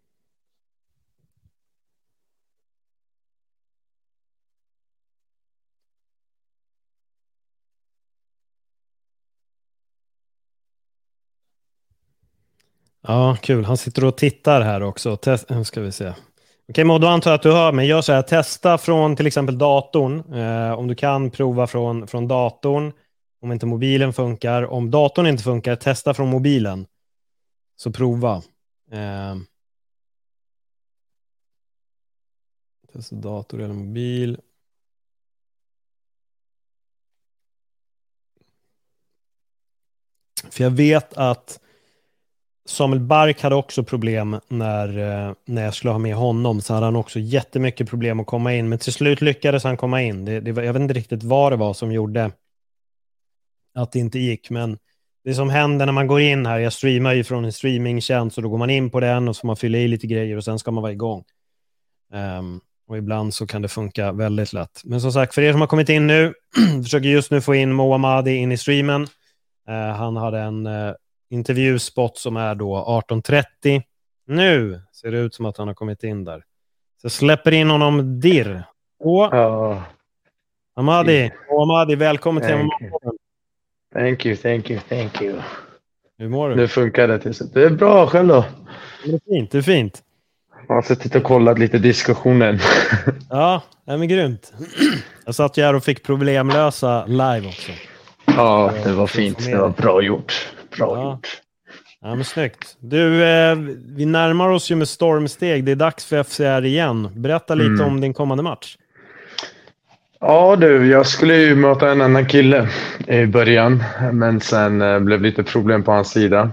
Ja, kul. Han sitter och tittar här också. Test- nu ska vi se. Okej, men då antar jag att du hör mig. Gör så här, testa från till exempel datorn. Eh, om du kan prova från, från datorn. Om inte mobilen funkar. Om datorn inte funkar, testa från mobilen. Så prova. Eh, testa dator eller mobil. För jag vet att Samuel Bark hade också problem när, när jag skulle ha med honom. Så hade han också jättemycket problem att komma in. Men till slut lyckades han komma in. Det, det var, jag vet inte riktigt vad det var som gjorde att det inte gick. Men det som händer när man går in här. Jag streamar ju från en streamingtjänst. Och då går man in på den och så får man fylla i lite grejer. Och sen ska man vara igång. Um, och ibland så kan det funka väldigt lätt. Men som sagt, för er som har kommit in nu. försöker just nu få in Mohammadi in i streamen. Uh, han hade en... Uh, intervjuspot som är då arton trettio. Nu ser det ut som att han har kommit in där. Så jag släpper in honom dirr. Och Oh, Ahmadi, oh, Ahmadi, välkommen till thank M M A. you. Thank you, thank you, thank you. Hur mår du? Nu funkar det. Till. Det är bra själv då. Det är fint, det är fint. Jag har suttit och kollat lite diskussionen. Ja, det är men grymt. Jag satt ju här och fick problemlösa live också. Ja, det var fint. Det var bra gjort. Bra Ja. gjort. Ja, men snyggt. Du, eh, vi närmar oss ju med stormsteg. Det är dags för F C R igen. Berätta lite Mm. om din kommande match. Ja du, jag skulle ju möta en annan kille i början. Men sen eh, blev lite problem på hans sida.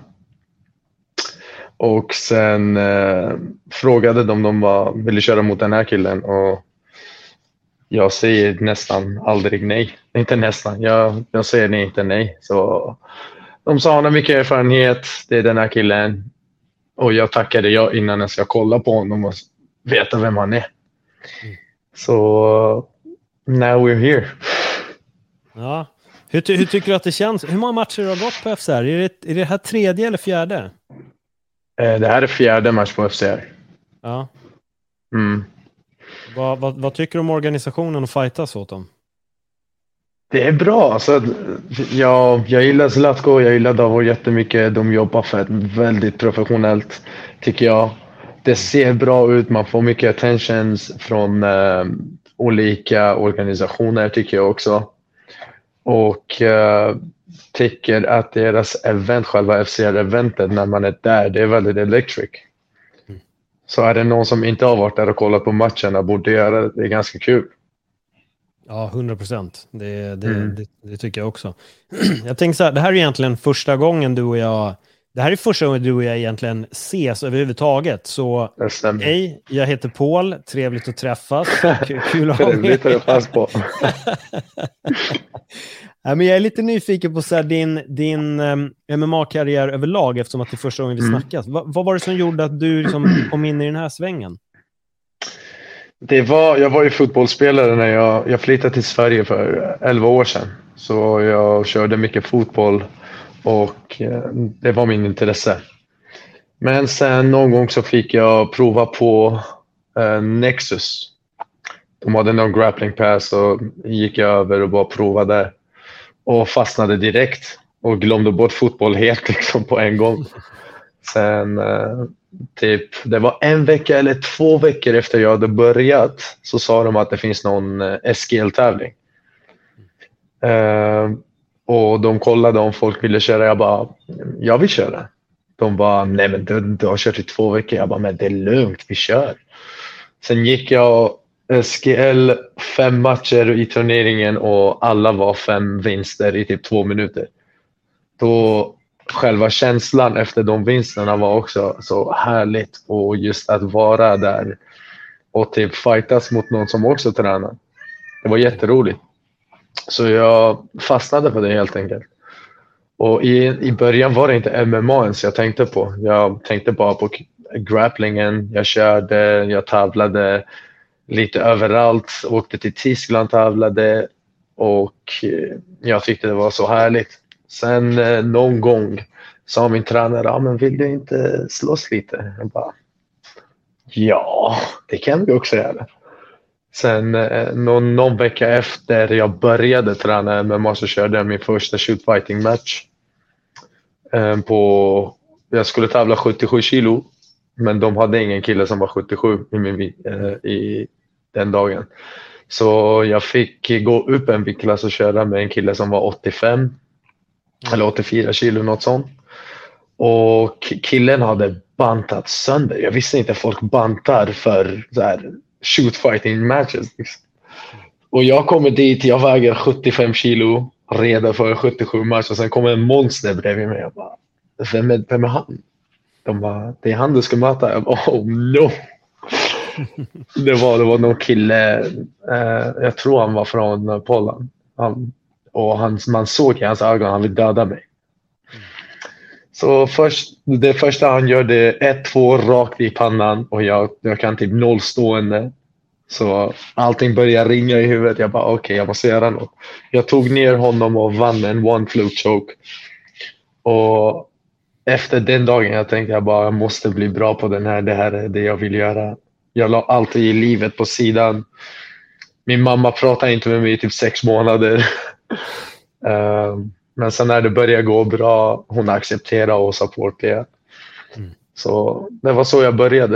Och sen eh, frågade de om de var, ville köra mot den här killen. Och jag säger nästan aldrig nej. Inte nästan, jag, jag säger nej, inte nej. Så de sa han har mycket erfarenhet, det är den här killen. Och jag tackade jag innan jag ska kolla på honom och veta vem han är. Så now we're here. Ja. Hur, ty- hur tycker du att det känns? Hur många matcher har du gått på F C R? Är det, är det här tredje eller fjärde? Eh, Det här är fjärde match på F C R. Ja. Mm. Vad, vad, vad tycker du om organisationen och fightas åt dem? Det är bra. Alltså, jag, jag gillar Zlatko, jag gillar Davor jättemycket. De jobbar för ett väldigt professionellt, tycker jag. Det ser bra ut, man får mycket attentions från eh, olika organisationer, tycker jag också. Och eh, tycker att deras event, själva F C R-eventet, när man är där, det är väldigt electric. Så är det någon som inte har varit där och kollat på matcherna borde göra det. Det är ganska kul. Ja, hundra procent. Det, det, Mm. det, det tycker jag också. Jag tänker så här, det här är egentligen första gången du och jag... Det här är första gången du och jag egentligen ses överhuvudtaget. Så Det stämmer. hej, jag heter Paul. Trevligt att träffas. K- kul att ha Det blir med. det fast på. Ja, men jag är lite nyfiken på så här, din, din um, M M A-karriär överlag eftersom att det är första gången vi Mm. snackas. Va, vad var det som gjorde att du liksom kom in i den här svängen? Det var, jag var ju fotbollsspelare när jag, jag flyttade till Sverige för elva år sedan. Så jag körde mycket fotboll och eh, det var min intresse. Men sen någon gång så fick jag prova på eh, Nexus. De hade någon grappling pass och gick jag över och bara provade. Och fastnade direkt och glömde bort fotboll helt liksom på en gång. Sen eh, typ, det var en vecka eller två veckor efter jag hade börjat så sa de att det finns någon eh, S G L-tävling. Eh, och de kollade om folk ville köra. Jag bara, jag vill köra. De bara, nej men du, du har kört i två veckor. Jag bara, men det är lugnt, vi kör. Sen gick jag S G L fem matcher i turneringen och alla var fem vinster i typ två minuter. Då själva känslan efter de vinsterna var också så härligt och just att vara där och typ fightas mot någon som också tränar. Det var jätteroligt. Så jag fastnade för det helt enkelt. Och i, i början var det inte M M A ens jag tänkte på. Jag tänkte bara på grapplingen. Jag körde, jag tävlade lite överallt. Åkte till Tyskland, tävlade och jag tyckte det var så härligt. Sen eh, någon gång sa min tränare, ah, men vill du inte slåss lite? Jag bara, ja, det kan vi också göra. Sen eh, någon, någon vecka efter jag började träna M M A så körde jag min första shootfighting match eh, på jag skulle tävla sjuttiosju kilo, men de hade ingen kille som var sjuttiosju i, min, eh, i den dagen. Så jag fick gå upp en viktklass och köra med en kille som var åttiofem mm. eller åttiofyra kilo, något sånt. Och killen hade bantat sönder. Jag visste inte att folk bantar för så här shoot fighting matches. Liksom. Och jag kommer dit, jag väger sjuttiofem kilo, redo för sjuttiosju match, och sen kommer en monster bredvid mig. Jag bara, vem är, vem är han? De bara, det är han du ska möta. Jag bara, oh no. det, var, det var någon kille, eh, jag tror han var från Polen. Han, och han, man såg i hans ögon, han ville döda mig. Så först, det första han gör, det är ett, två rakt i pannan, och jag, jag kan typ noll stående. Så allting börjar ringa i huvudet. Jag bara okej, okay, jag måste göra något. Jag tog ner honom och vann en one float choke. Och efter den dagen jag tänkte jag bara jag måste bli bra på den här. Det här är det jag vill göra. Jag la alltid i livet på sidan. Min mamma pratade inte med mig i typ sex månader. Men sen när det började gå bra, hon accepterade och supportade. Mm. Så det var så jag började.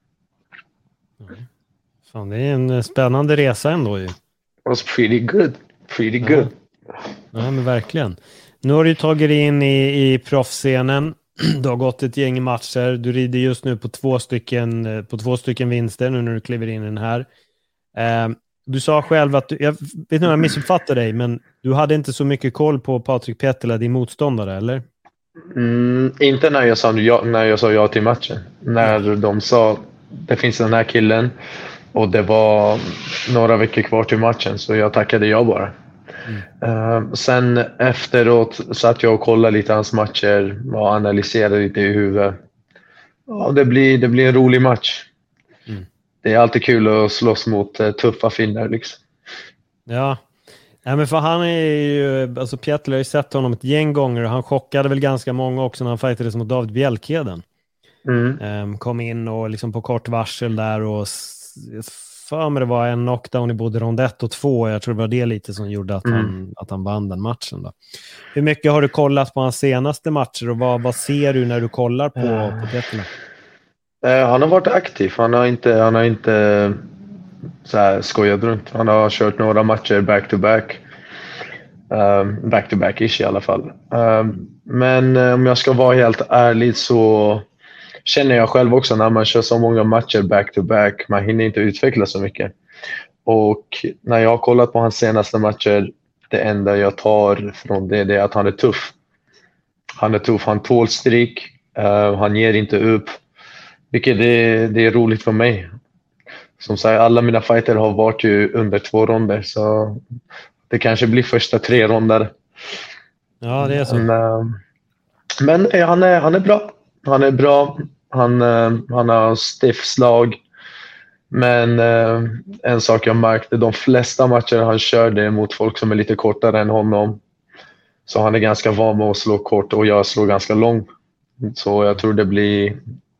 Mm. Fan, det är en spännande resa ändå ju. It was pretty good. Pretty ja. good. Ja, men verkligen. Nu har du tagit dig in i, i proffscenen. Du har gått ett gäng matcher. Du rider just nu på två stycken, på två stycken vinster nu när du kliver in i den här. Eh, du sa själv att, du, jag vet inte om jag missuppfattade dig, men du hade inte så mycket koll på Patrik Pettila, din motståndare, eller? Mm, inte när jag, sa ja, när jag sa ja till matchen. När mm. de sa, det finns den här killen. Och det var några veckor kvar till matchen, så jag tackade jag bara. Mm. Uh, sen efteråt satt jag och kollade lite hans matcher och analyserade lite i huvudet. Ja, det blir, det blir en rolig match. Mm. Det är alltid kul att slåss mot uh, tuffa finnar liksom. Ja. Ja, men för han är ju, alltså Pettila har ju sett honom ett gäng gånger och han chockade väl ganska många också när han fightades mot David Bjälkheden. Mm. Um, kom in och liksom på kort varsel där och för mig det var en knockdown i både rond ett och två. Jag tror det var det lite som gjorde att, mm. han, att han vann den matchen då. Hur mycket har du kollat på hans senaste matcher och vad, vad ser du när du kollar på, uh. på Pettila? Uh, han har varit aktiv. Han har inte, han har inte så här skojat runt. Han har kört några matcher back to back. Um, back to back-ish i alla fall. Um, men uh, om jag ska vara helt ärlig så känner jag själv också när man kör så många matcher back to back, man hinner inte utveckla så mycket. Och när jag har kollat på hans senaste matcher, det enda jag tar från det, det är att han är tuff. Han är tuff, han tål stryk, uh, han ger inte upp. Vilket det, det är roligt för mig. Som sagt, alla mina fighter har varit ju under två ronder, så det kanske blir första tre ronder. Ja, det är så. Men, uh, men uh, han, är, han är bra. Han är bra. Han, uh, han har stiff slag. Men uh, en sak jag märkte, de flesta matcher han körde mot folk som är lite kortare än honom. Så han är ganska van med att slå kort och jag slår ganska lång. Så jag tror det blir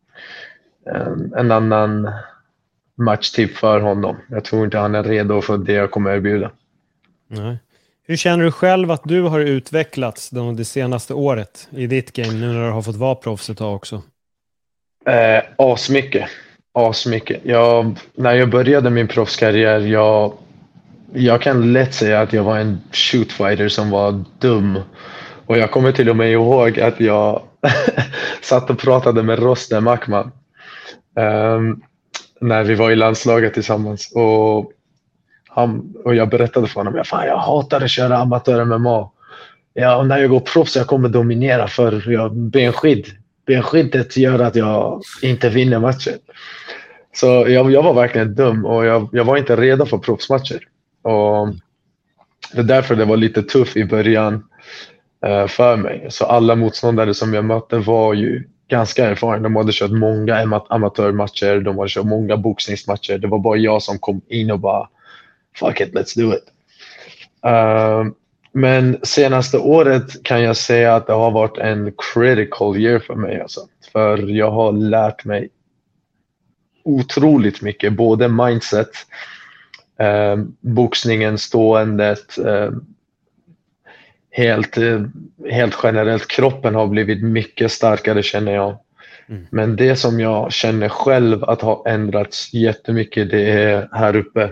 um, en annan matchtyp för honom. Jag tror inte han är redo för det jag kommer erbjuda. Nej. Hur känner du själv att du har utvecklats det senaste året i ditt game nu när du har fått vara proffs ett tag också? Eh, asmycket. Asmycket. Jag, när jag började min proffskarriär, jag, jag kan lätt säga att jag var en shootfighter som var dum. Och jag kommer till och med ihåg att jag satt och pratade med Rostem Akman um, när vi var i landslaget tillsammans. Och Han, och jag berättade för honom, ja, fan, jag hatar att köra amatör-M M A. Ja, och när jag går proffs jag kommer dominera för jag, benskydd. Benskyddet gör att jag inte vinner matchen. Så jag, jag var verkligen dum och jag, jag var inte redo för proffsmatcher. Och det är därför det var lite tuff i början uh, för mig. Så alla motståndare som jag mötte var ju ganska erfarna. De hade kört många amatörmatcher, de hade kört många boxningsmatcher. Det var bara jag som kom in och bara fuck it, let's do it. Uh, men senaste året kan jag säga att det har varit en critical year för mig. Alltså. För jag har lärt mig otroligt mycket. Både mindset, uh, boxningen, ståendet. Uh, helt, helt generellt, kroppen har blivit mycket starkare känner jag. Mm. Men det som jag känner själv att ha ändrats jättemycket, det är här uppe.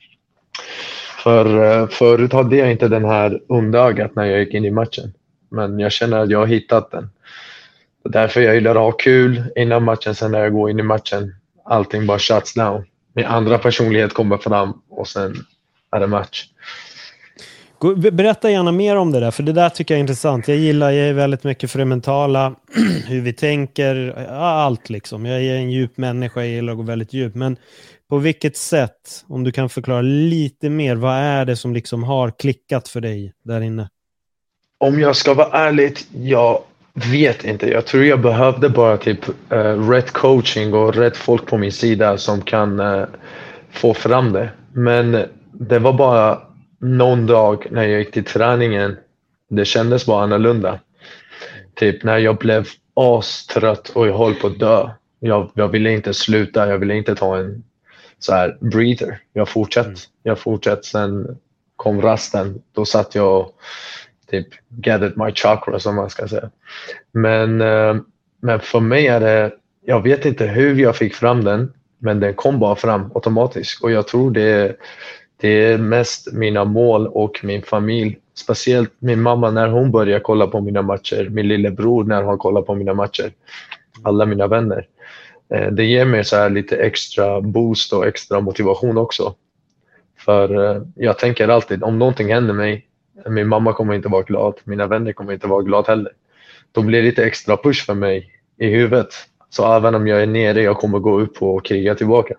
För förut hade jag inte den här underögat när jag gick in i matchen. Men jag känner att jag har hittat den. Därför jag gillar att ha kul innan matchen, sen när jag går in i matchen, allting bara shuts down. Min andra personlighet kommer fram och sen är det match. Berätta gärna mer om det där, för det där tycker jag är intressant. Jag gillar jag är väldigt mycket för det mentala, hur vi tänker, allt liksom. Jag är en djup människa, jag gillar att gå väldigt djup. Men på vilket sätt, om du kan förklara lite mer, vad är det som liksom har klickat för dig där inne? Om jag ska vara ärlig, jag vet inte. Jag tror jag behövde bara typ uh, rätt coaching och rätt folk på min sida som kan uh, få fram det. Men det var bara någon dag när jag gick till träningen, det kändes bara annorlunda. Typ när jag blev astrött och jag höll på att dö. Jag, jag ville inte sluta, jag ville inte ta en så här breather. Jag fortsatte, mm. jag fortsatte. Sen kom rasten, då satt jag och typ gathered my chakra som man ska säga. Men, men för mig är det, jag vet inte hur jag fick fram den, men den kom bara fram automatiskt. Och jag tror det, det är mest mina mål och min familj. Speciellt min mamma när hon börjar kolla på mina matcher. Min lillebror när han kollar på mina matcher. Alla mina vänner. Det ger mig så här lite extra boost och extra motivation också. För jag tänker alltid, om någonting händer mig, min mamma kommer inte vara glad, mina vänner kommer inte vara glad heller. Då blir det lite extra push för mig i huvudet. Så även om jag är nere, jag kommer gå upp och kriga tillbaka.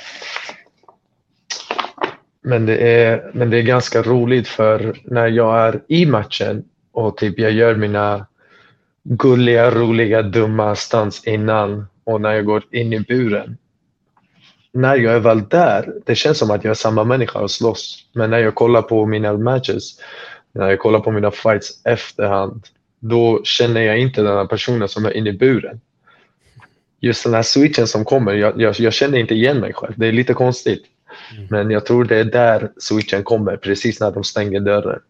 Men det är, men det är ganska roligt, för när jag är i matchen och typ jag gör mina gulliga, roliga, dumma stans innan och när jag går in i buren. När jag är väl där, det känns som att jag är samma människa och slåss. Men när jag kollar på mina matches, när jag kollar på mina fights efterhand, då känner jag inte den här personen som är inne i buren. Just den här switchen som kommer, jag, jag, jag känner inte igen mig själv. Det är lite konstigt. Mm. Men jag tror det är där switchen kommer, precis när de stänger dörren.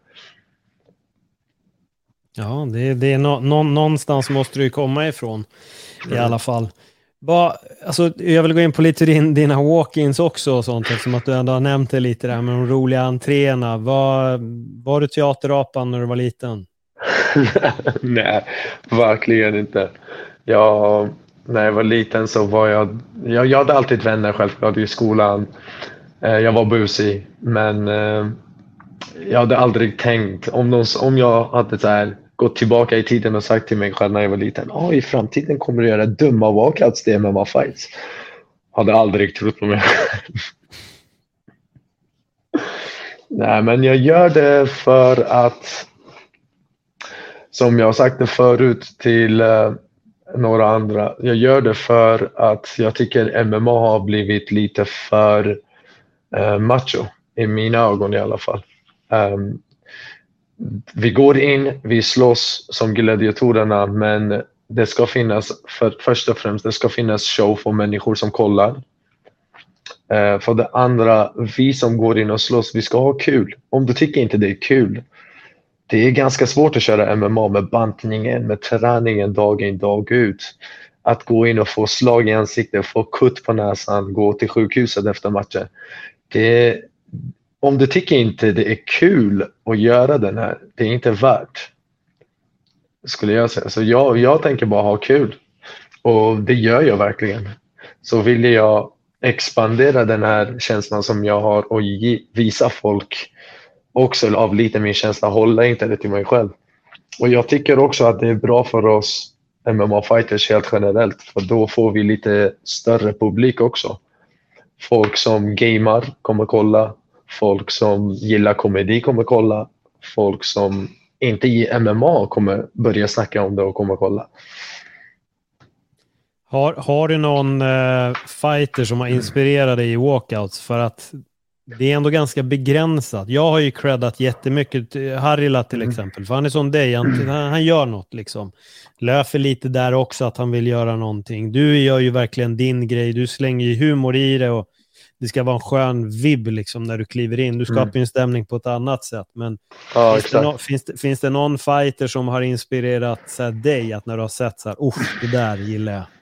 Ja, det, det är no, no, någonstans måste du komma ifrån i mm. alla fall. Ba, alltså, jag vill gå in på lite din, dina walk-ins också och sånt, eftersom att du ändå har nämnt det lite där med de roliga entréerna. Var, var du teaterapan när du var liten? Nej, verkligen inte. Jag, när jag var liten så var jag, jag... Jag hade alltid vänner självklart i skolan. Jag var busig, men jag hade aldrig tänkt, om, någon, om jag hade så här, gått tillbaka i tiden och sagt till mig själv när jag var liten, oh, i framtiden kommer du göra dumma walkouts det med fights. Hade aldrig trott på mig. Nej, men jag gör det för att, som jag har sagt det förut till uh, några andra, jag gör det för att jag tycker M M A har blivit lite för uh, macho, i mina ögon i alla fall. Um, vi går in, vi slåss som gladiatorerna, men det ska finnas, för, först och främst, det ska finnas show för människor som kollar. Uh, för det andra, vi som går in och slåss, vi ska ha kul. Om du tycker inte det är kul, det är ganska svårt att köra M M A med bantningen, med träningen dag in, dag ut. Att gå in och få slag i ansiktet, få kutt på näsan, gå till sjukhuset efter matchen. Det är, om du tycker inte det är kul att göra den här, det är inte värt, skulle jag säga. Så jag, jag tänker bara ha kul. Och det gör jag verkligen. Så vill jag expandera den här känslan som jag har och ge, visa folk också av lite min känsla, hålla inte det till mig själv. Och jag tycker också att det är bra för oss M M A-fighters helt generellt, för då får vi lite större publik också. Folk som gamar kommer kolla, folk som gillar komedi kommer kolla, folk som inte ger M M A kommer börja snacka om det och kommer kolla. Har, har du någon uh, fighter som har inspirerat dig i walkouts? För att det är ändå ganska begränsat. Jag har ju creddat jättemycket Harila till exempel. För han är som dig. Han, han gör något liksom. Löfer lite där också att han vill göra någonting. Du gör ju verkligen din grej. Du slänger ju humor i det. Och det ska vara en skön vibb liksom när du kliver in. Du skapar mm. ju en stämning på ett annat sätt. Men ja, finns, det no, finns, det, finns det någon fighter som har inspirerat så här, dig att när du har sett så här, oh, det där gillar jag?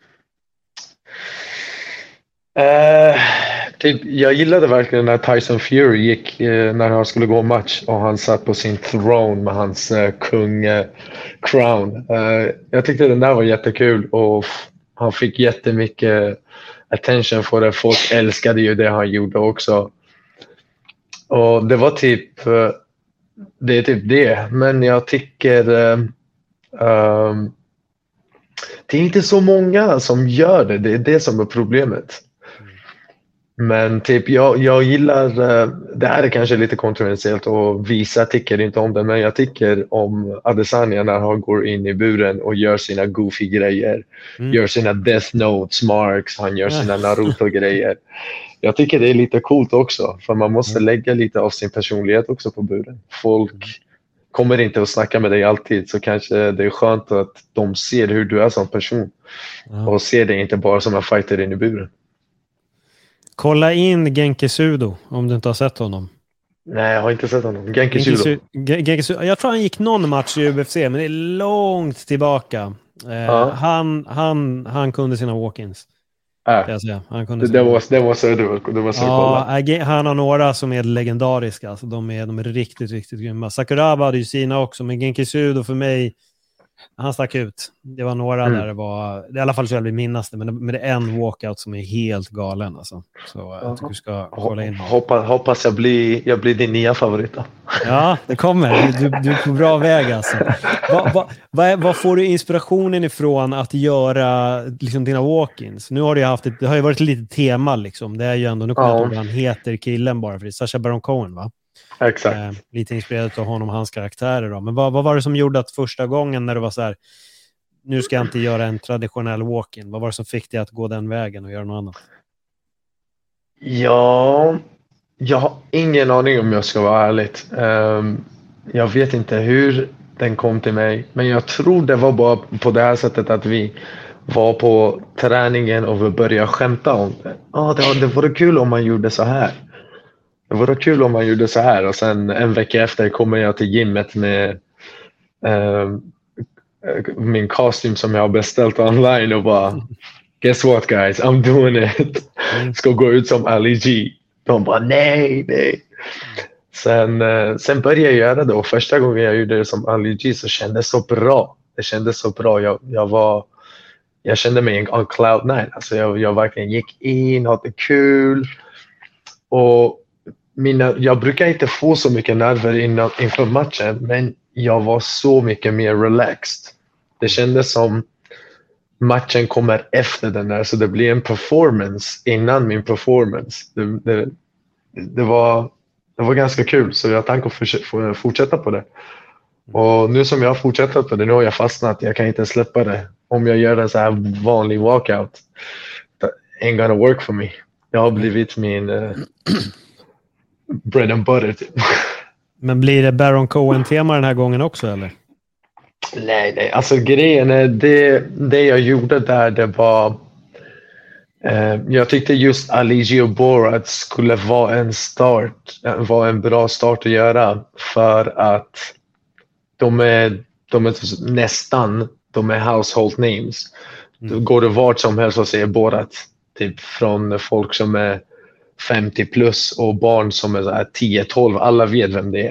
Uh, typ, jag gillade verkligen när Tyson Fury gick uh, när han skulle gå match och han satt på sin throne med hans uh, kung uh, crown. Uh, jag tyckte den där var jättekul och f- han fick jättemycket attention för det. Folk älskade ju det han gjorde också. Och det var typ uh, det är typ det. Men jag tycker uh, um, det är inte så många som gör det. Det är det som är problemet. Men typ jag, jag gillar, det här är kanske lite kontroversiellt och vissa tycker inte om det, men jag tycker om Adesanya när han går in i buren och gör sina goofy grejer, mm. gör sina Death Notes marks, han gör sina Naruto-grejer. Jag tycker det är lite coolt också, för man måste lägga lite av sin personlighet också på buren. Folk kommer inte att snacka med dig alltid, så kanske det är skönt att de ser hur du är som person och ser dig inte bara som en fighter in i buren. Kolla in Genki Sudo om du inte har sett honom. Nej, jag har inte sett honom. Genki Sudo. Genki Sudo. Jag tror han gick någon match i U F C, men det är långt tillbaka. Eh, ja. han, han, han kunde sina walk-ins. Äh. Jag säga. Han kunde det, det, måste, det måste du, du måste ja, kolla. Han har några som är legendariska. Alltså de, är, de är riktigt, riktigt grymma. Sakuraba hade ju sina också, men Genki Sudo för mig, han stack ut. Det var några mm. där det var, i alla fall så jag vill minnas det, men det, men det är en walkout som är helt galen alltså. Så jag uh, tycker du ska kolla in. Hoppas, hoppas jag blir, jag blir din nya favorit då. Ja, det kommer. Du, du är på bra väg alltså. Vad va, va, va får du inspirationen ifrån att göra liksom dina walk-ins? Nu har du haft ett, det har ju varit ett litet tema liksom. Det är ju ändå, nu kommer jag inte ihåg vad han heter killen bara för det. Sacha Baron Cohen, va? Exakt. Eh, lite inspirerat av honom och hans karaktärer då. Men vad, vad var det som gjorde att första gången när du var så här, nu ska jag inte göra en traditionell walk-in, vad var det som fick dig att gå den vägen och göra något annat? Ja, jag har ingen aning om jag ska vara ärligt. Um, jag vet inte hur den kom till mig, men jag tror det var bara på det här sättet att vi var på träningen och vi började skämta om det. Ah, det, det vore kul om man gjorde så här. Det vore kul om man gjorde så här. Och sen en vecka efter kommer jag till gymmet med um, min kostym som jag har beställt online och bara, guess what guys, I'm doing it. Ska gå ut som Ali G. De bara, nej, nej. Sen, sen började jag göra det och första gången jag gjorde det som Ali G så kändes det så bra. Det kändes så bra. Jag, jag, var, jag kände mig on cloud nine. Alltså jag, jag verkligen gick in, hade kul. Och mina, jag brukar inte få så mycket nerver innan, inför matchen, men jag var så mycket mer relaxed. Det kändes som matchen kommer efter den där, så det blir en performance innan min performance. Det, det, det, var, det var ganska kul, så jag tänkte för, fortsätta på det. Och nu som jag har fortsatt på det, nu har jag fastnat. Jag kan inte släppa det. Om jag gör en så här vanlig walkout, that ain't gonna work for me. Jag har blivit min uh, bread and butter typ. Men blir det Baron Cohen-tema den här gången också, eller? Nej, nej. Alltså grejen är, det, det jag gjorde där, det var... Eh, jag tyckte just Ali G och Borat skulle vara en start, vara en bra start att göra, för att de är, de är nästan, de är household names. Mm. Då går det vart som helst och säger Borat. Typ från folk som är femtio plus och barn som är så här tio tolv. Alla vet vem det är.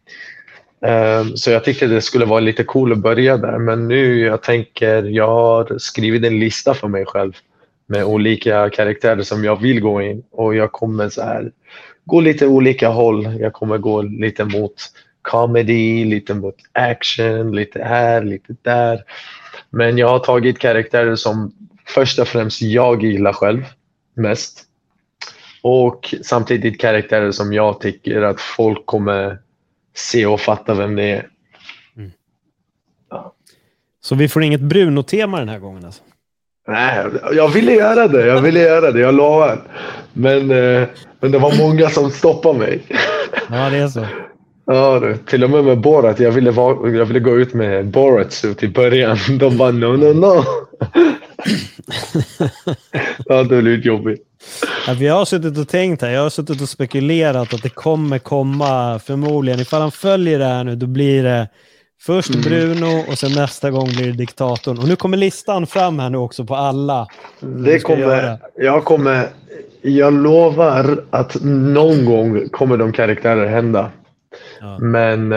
Um, så jag tyckte det skulle vara lite cool att börja där. Men nu jag tänker, jag har skrivit en lista för mig själv med olika karaktärer som jag vill gå in. Och jag kommer så här gå lite olika håll. Jag kommer gå lite mot comedy, lite mot action, lite här, lite där. Men jag har tagit karaktärer som först och främst jag gillar själv mest. Och samtidigt karaktärer som jag tycker att folk kommer se och fatta vem det är. Mm. Ja. Så vi får inget Bruno-tema den här gången alltså? Nej, jag ville göra det. Jag ville göra det, jag lovar. Men, eh, men det var många som stoppade mig. Ja, det är så. Ja, det. Till och med med Borat. Jag ville, va- jag ville gå ut med Borat-suit i början. De bara, no, no, no. Ja, det blev lite jobbigt. Ja, vi har suttit och tänkt här. Jag har suttit och spekulerat att det kommer komma förmodligen. Ifall han följer det här nu, då blir det först mm. Bruno och sen nästa gång blir det diktatorn. Och nu kommer listan fram här nu också på alla. Det kommer, jag kommer, jag lovar att någon gång kommer de karaktärer hända. Ja. Men,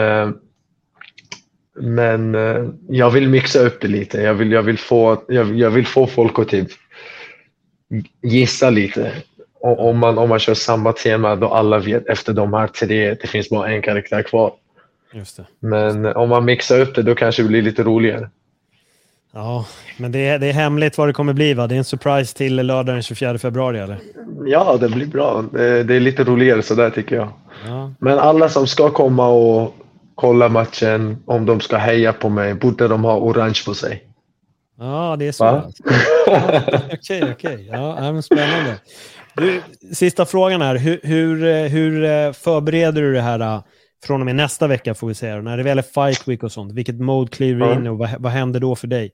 men jag vill mixa upp det lite. Jag vill, jag vill, få, jag, jag vill få folk att typ gissa lite. Och om man, om man kör samma tema då alla vet efter de här tre, det finns bara en karaktär kvar. Just det. Men om man mixar upp det då kanske det blir lite roligare. Ja, men det är, det är hemligt vad det kommer bli, va? Det är en surprise till lördag den tjugofjärde februari, eller? Ja, det blir bra. Det, det är lite roligare så där tycker jag. Ja. Men alla som ska komma och kolla matchen, om de ska heja på mig, borde de ha orange på sig. Ja, det är så. Okej, okej. Ja, men spännande. Du, sista frågan här. Hur, hur, hur förbereder du det här från och med nästa vecka, får vi säga? När det väl är fight week och sånt. Vilket mode kliver du in och vad, vad händer då för dig?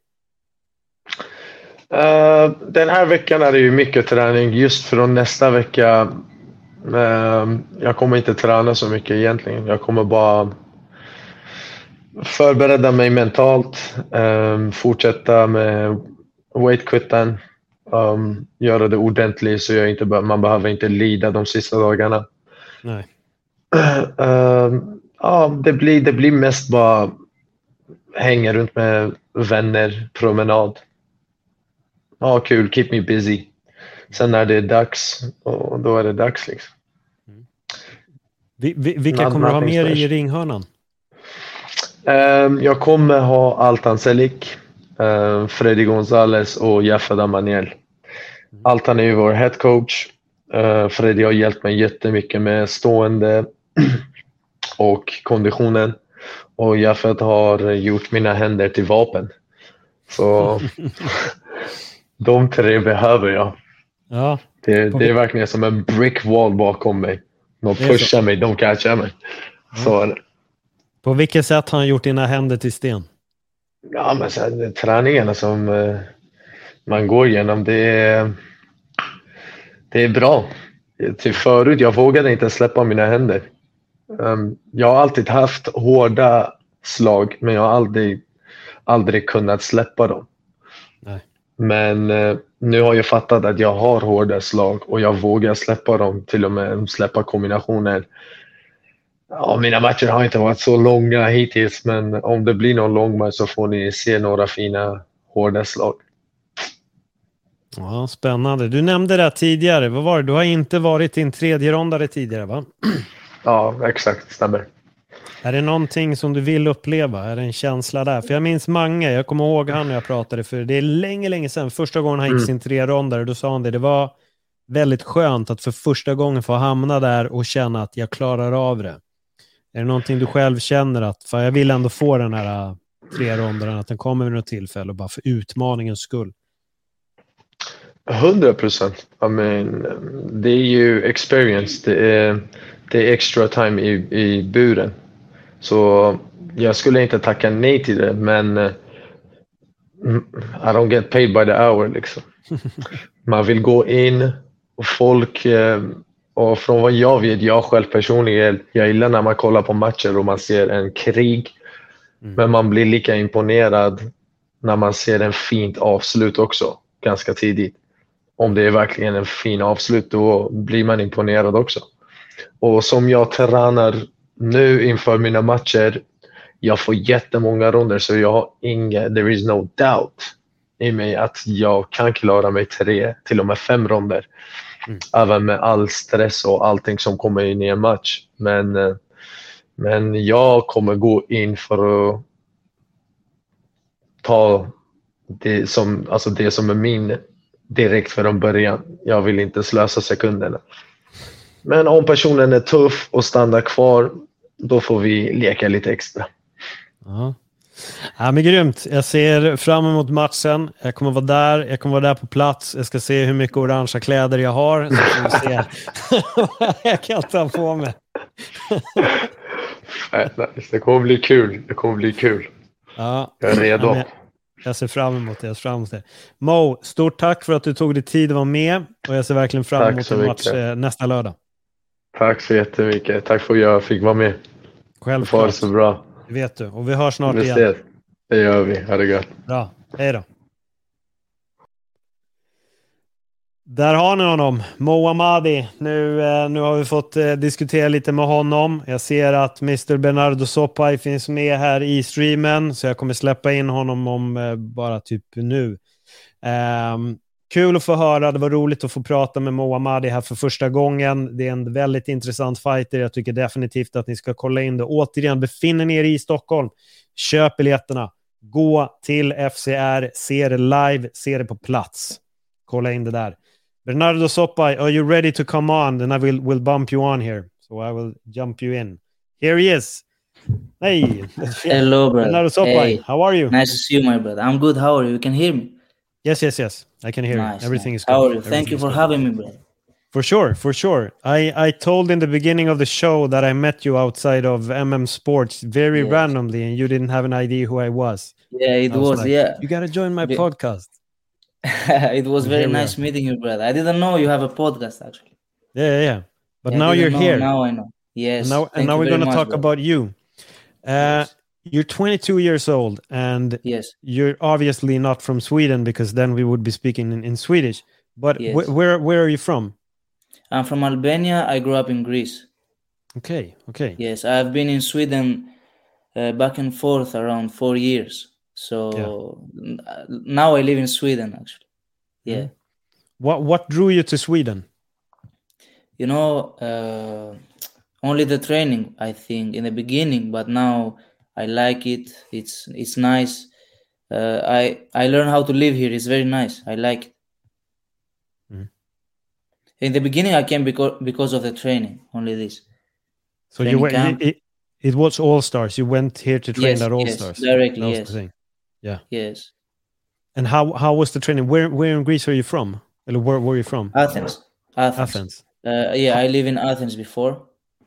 Uh, den här veckan är det ju mycket träning. Just från nästa vecka uh, jag kommer inte träna så mycket egentligen. Jag kommer bara förbereda mig mentalt, um, fortsätta med weightquitten, um, göra det ordentligt så jag inte be- man behöver inte lida de sista dagarna. Nej. Um, ja, det blir, det blir mest bara hänga runt med vänner, promenad. Ja, kul, keep me busy. Sen när det är dags, och då är det dags liksom. Mm. Vi, vi, vilka kommer du ha med i ringhörnan? Um, jag kommer ha Altan Selik, uh, Freddy Gonzalez och Jaffa Damaniel. Altan är ju vår head coach. Uh, Freddy har hjälpt mig jättemycket med stående och konditionen. Och Jaffa har gjort mina händer till vapen. Så de tre behöver jag. Ja. Det, det är verkligen som en brick wall bakom mig. De pushar mig, de catchar mig. Ja. Så är det. På vilket sätt har han gjort dina händer till sten? Ja, men sen, träningarna som uh, man går igenom, det är, det är bra. Till förut, jag vågade inte släppa mina händer. Um, jag har alltid haft hårda slag, men jag har aldrig, aldrig kunnat släppa dem. Nej. Men uh, nu har jag fattat att jag har hårda slag och jag vågar släppa dem, till och med släppa kombinationer. Ja, mina matcher har inte varit så långa hittills, men om det blir någon lång match så får ni se några fina hårda slag. Ja, spännande. Du nämnde det tidigare. Vad var det? Du har inte varit i en tredje rondare tidigare, va? Ja, exakt. Stämmer. Är det någonting som du vill uppleva? Är det en känsla där? För jag minns Mange. Jag kommer ihåg han när jag pratade för det är länge, länge sedan. Första gången han gick Mm. sin tre rondare, då sa han det. Det var väldigt skönt att för första gången få hamna där och känna att jag klarar av det. Är det någonting du själv känner att för jag vill ändå få den här uh, tre rondaren, att den kommer vid något tillfälle och bara för utmaningens skull? hundra procent. I mean, det är ju experience. Det är, det är extra time i, i buren. Så jag skulle inte tacka nej till det, men uh, I don't get paid by the hour liksom. Man vill gå in och folk... Uh, Och från vad jag vet, jag själv personligen, jag gillar när man kollar på matcher och man ser en krig. Mm. Men man blir lika imponerad när man ser en fint avslut också, ganska tidigt. Om det är verkligen en fin avslut, då blir man imponerad också. Och som jag tränar nu inför mina matcher, jag får jättemånga ronder så jag har inga, there is no doubt i mig att jag kan klara mig tre, till och med fem ronder. Mm. Även med all stress och allting som kommer in i en match. Men, men jag kommer gå in för att ta det som, alltså det som är min direkt från början. Jag vill inte slösa sekunderna. Men om personen är tuff och stannar kvar, då får vi leka lite extra. Ja. Ja, men grymt. Jag ser fram emot matchen. Jag kommer vara där. Jag kommer vara där på plats. Jag ska se hur mycket orangea kläder jag har. Så får vi se vad jag kan ta på mig. Det kommer bli kul. Det kommer bli kul. Ja. Jag är redo. Ja, men Jag ser fram emot det. Jag ser fram emot det. Mo, stort tack för att du tog dig tid att vara med. Och jag ser verkligen fram Tack emot så en match mycket. eh, nästa lördag. Tack så jättemycket. Tack för att jag fick vara med. Självklart. Ha det så bra. Det vet du. Och vi hörs snart Vi igen. ses. Det gör vi. Ha det gött. Bra. Hej då. Där har ni honom, Mo Ahmadi. Nu, eh, nu har vi fått eh, diskutera lite med honom. Jag ser att mister Bernardo Sopai finns med här i streamen, så jag kommer släppa in honom om eh, bara typ nu. Um, kul att få höra. Det var roligt att få prata med Mo Ahmadi här för första gången. Det är en väldigt intressant fighter. Jag tycker definitivt att ni ska kolla in det. Återigen, befinner ni er i Stockholm, köp biljetterna. Gå till F C R, se det live, se det på plats. Kolla in det där. Bernardo Sopai, are you ready to come on? Then I will, will bump you on here. So I will jump you in. Here he is. Hey. Hello, brother. Bernardo Sopai, hey. How are you? Nice to see you, my brother. I'm good. How are you? You can hear me? Yes, yes, yes. I can hear nice, you. Everything nice. is good. How are you? Everything Thank you for good. having me, brother. For sure, for sure. I, I told in the beginning of the show that I met you outside of M M Sports very yes. randomly, and you didn't have an idea who I was. Yeah, it was, was, like, yeah. You got to join my Be- podcast. It was And very here we nice are. meeting you, brother. I didn't know you have a podcast, actually. Yeah, yeah, yeah. But Yeah, I now didn't you're know. here. Now I know. Yes. And now, Thank and now you we're very going to much, talk brother. about you. Uh, Yes. You're twenty-two years old, and Yes. you're obviously not from Sweden, because then we would be speaking in, in Swedish. But Yes. wh- where where are you from? I'm from Albania. I grew up in Greece. Okay, okay. Yes, I've been in Sweden uh, back and forth around four years. So n- now I live in Sweden, actually. Yeah. Mhm. What what drew you to Sweden? You know, uh, only the training, I think, in the beginning, but now I like it. It's it's nice. Uh, I I learn how to live here. It's very nice. I like it. Mhm. In the beginning, I came because because of the training. Only this. So you Training went. camp. It, it was All Stars. You went here to train Yes, at All yes, Stars. directly, That was yes. the thing. Yes, And how how was the training? Where where in Greece are you from? Or where were you from? Athens. Athens. Athens. Uh, yeah, I live in Athens before.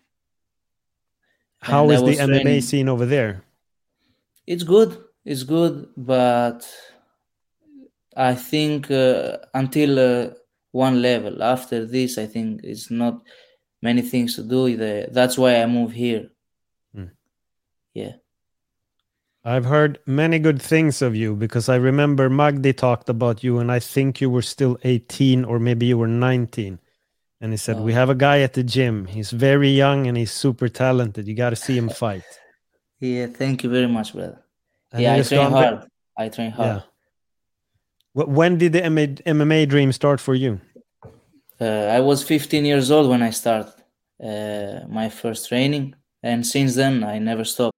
How And I is was the M M A training- scene over there? It's good. It's good, but I think uh, until uh, one level. After this, I think it's not many things to do. The, that's why I moved here. Hmm. Yeah. I've heard many good things of you, because I remember Magdi talked about you, and I think you were still eighteen, or maybe you were nineteen. And he said, Oh. we have a guy at the gym. He's very young and he's super talented. You got to see him fight. Yeah. Thank you very much, brother. And yeah, he I has train gone ve- hard. I train hard. Yeah. Wh- When did the M M A dream start for you? Uh, I was fifteen years old when I started uh, my first training, and since then I never stopped.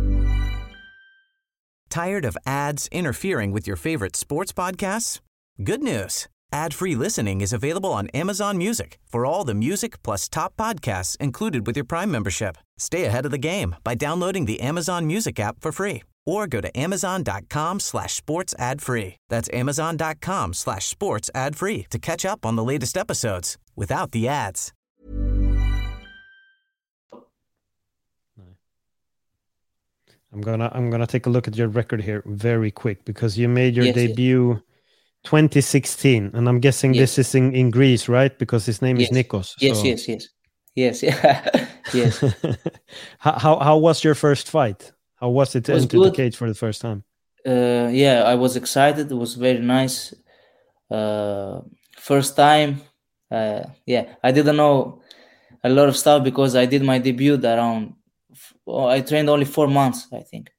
Tired of ads interfering with your favorite sports podcasts? Good news. Ad-free listening is available on Amazon Music for all the music plus top podcasts included with your Prime membership. Stay ahead of the game by downloading the Amazon Music app for free, or go to amazon.com slash sports ad free. That's amazon.com slash sports ad free to catch up on the latest episodes without the ads. I'm gonna I'm gonna take a look at your record here very quick, because you made your Yes, yes. debut twenty sixteen, and I'm guessing Yes. this is in, in Greece, right? Because his name Yes. is Nikos. Yes, so- yes, yes, yes, yeah, yes. how, how how was your first fight? How was it to It was enter good. the cage for the first time? Uh, yeah, I was excited. It was very nice. Uh, first time. Uh, yeah, I didn't know a lot of stuff because I did my debut around. Oh, I trained only four months, I think.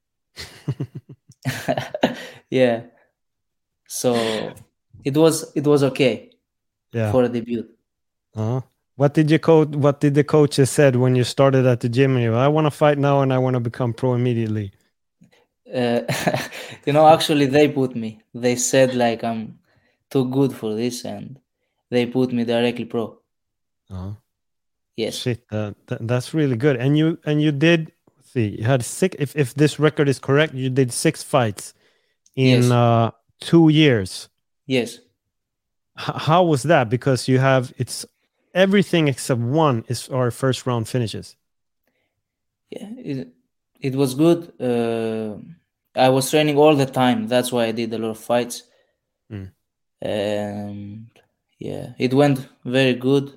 Yeah. So it was it was okay Yeah. for a debut. Uh-huh. What did your coach? What did the coaches said when you started at the gym? And you, I want to fight now, and I want to become pro immediately. Uh, you know, actually, they put me. They said like I'm too good for this, and they put me directly pro. Uh-huh. Yes. Shit, uh, th- that's really good. And you and you did let's see, you had six. If if this record is correct, you did six fights in Yes. uh, two years. Yes. H- how was that? Because you have it's everything except one is our first round finishes. Yeah. It, it was good. Uh, I was training all the time. That's why I did a lot of fights. Mm. And yeah, it went very good.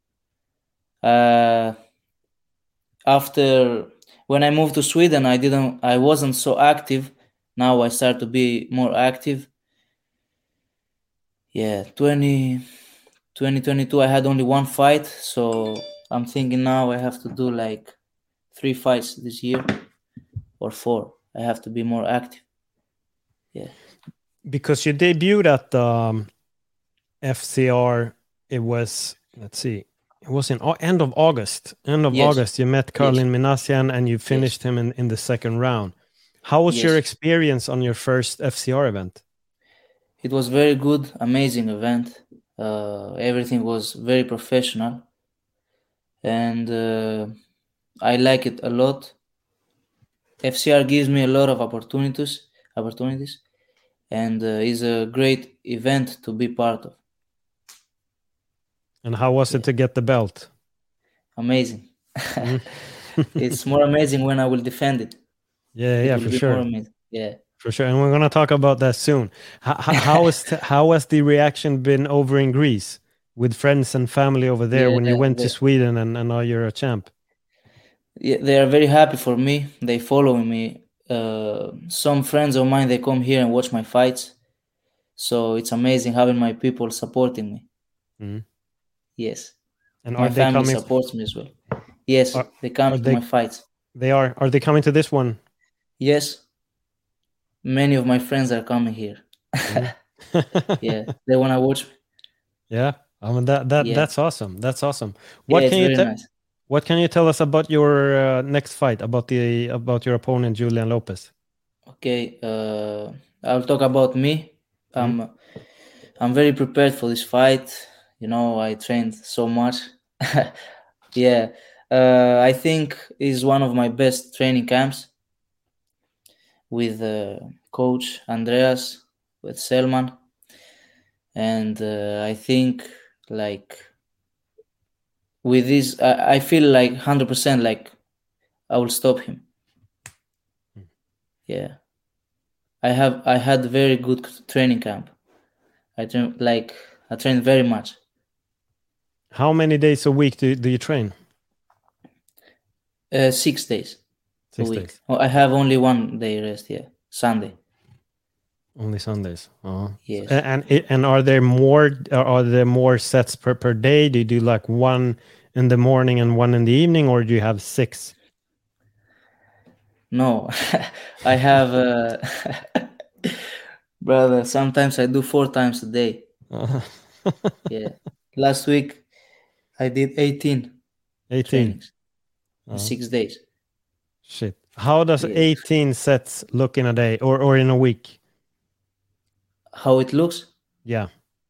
Uh, after when I moved to Sweden, I didn't. I wasn't so active. Now I start to be more active. Yeah, twenty, twenty twenty-two, I had only one fight, so I'm thinking now I have to do like three fights this year or four. I have to be more active. Yeah. Because you debuted at the um, F C R, it was, let's see, it was in au- end of August. End of Yes. August, you met Karolin Minassian and you finished him in, in the second round. How was your Yes. experience on your first F C R event? It was very good, amazing event. Uh, everything was very professional, and uh, I like it a lot. F C R gives me a lot of opportunities, opportunities, and uh, is a great event to be part of. And how was it to get the belt? Amazing. Mm. It's more amazing when I will defend it. Yeah, It yeah, will for be sure. more amazing. Yeah. For sure. And we're going to talk about that soon. How, how, is t- how has the reaction been over in Greece with friends and family over there Yeah, when you went they- to Sweden and, and now you're a champ? Yeah, they are very happy for me. They follow me. Uh, some friends of mine, they come here and watch my fights. So it's amazing having my people supporting me. Mhm. Yes. And My are they family coming? supports me as well. Yes, Are- they come are to they- my fights. They are. Are they coming to this one? Yes. Many of my friends are coming here. Mhm. Yeah, they want to watch me. Yeah. I mean that that Yeah. that's awesome. That's awesome. Yeah, What it's can you very tell? nice. What can you tell us about your uh, next fight? About the about your opponent Julian Lopez? Okay, uh, I'll talk about me. Mm-hmm. I'm I'm very prepared for this fight. You know, I trained so much. Yeah, uh, I think it's one of my best training camps with uh, coach Andreas, with Selman, and uh, I think like with this, I, I feel like one hundred percent like I will stop him. Yeah, I have I had very good training camp. I train like I trained very much. How many days a week do do you train? Uh, six days Six a week. days. Oh, I have only one day rest. Yeah, Sunday. Only Sundays. Uh-huh. Yes. And and, it, and are there more? Are there more sets per per day? Do you do like one in the morning and one in the evening, or do you have six? No, I have, uh, brother. Sometimes I do four times a day. Uh-huh. Yeah. Last week I did eighteen eighteen. trainings in Uh-huh. six days. Shit. How does Yeah. eighteen sets look in a day or or in a week? How it looks? Yeah.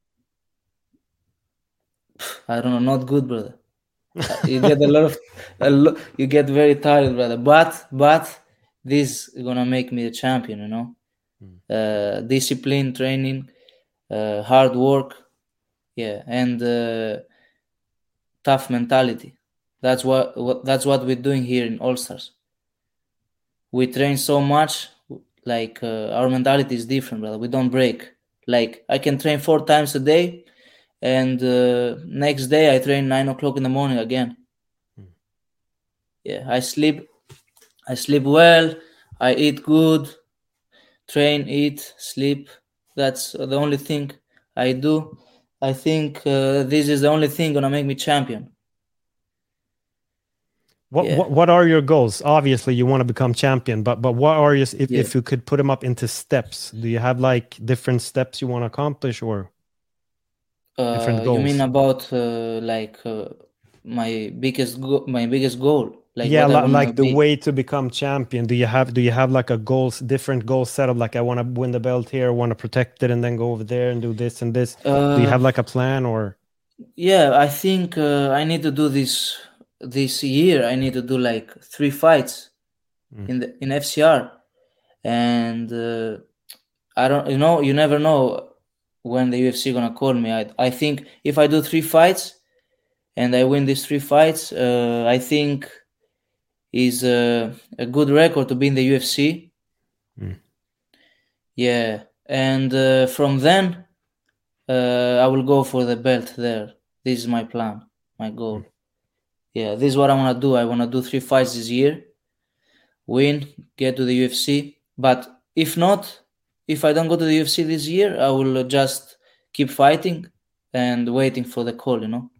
I don't know. Not good, brother. You get a lot of, a lo- you get very tired, brother. But but this is gonna make me a champion. You know, uh, discipline, training, uh, hard work, yeah, and uh, tough mentality. That's what, what that's what we're doing here in All Stars. We train so much, like uh, our mentality is different, brother. We don't break. Like I can train four times a day, and uh, next day I train nine o'clock in the morning again. Yeah, I sleep, I sleep well. I eat good, train, eat, sleep. That's the only thing I do. I think uh, this is the only thing gonna make me champion. What, Yeah. what what are your goals? Obviously, you want to become champion, but but what are your if, Yeah. if you could put them up into steps? Do you have like different steps you want to accomplish, or different Uh, goals? you mean about uh, like uh, my biggest go- my biggest goal? Like yeah, what I li- wanna like the be? way to become champion. Do you have do you have like a goals different goal setup? Like I want to win the belt here, want to protect it, and then go over there and do this and this. do you Uh, have like a plan or? Yeah, I think uh, I need to do this this year. I need to do like three fights Mm. in the in F C R, and uh, I don't, you know, you never know when the U F C gonna call me. I I think if I do three fights and I win these three fights, uh, I think is uh, a good record to be in the U F C. Mm. Yeah, and uh, from then, uh, I will go for the belt there. This is my plan, my goal. Mm. Yeah, this is what I want to do. I want to do three fights this year, win, get to the U F C. But if not, if I don't go to the U F C this year, I will just keep fighting and waiting for the call, you know.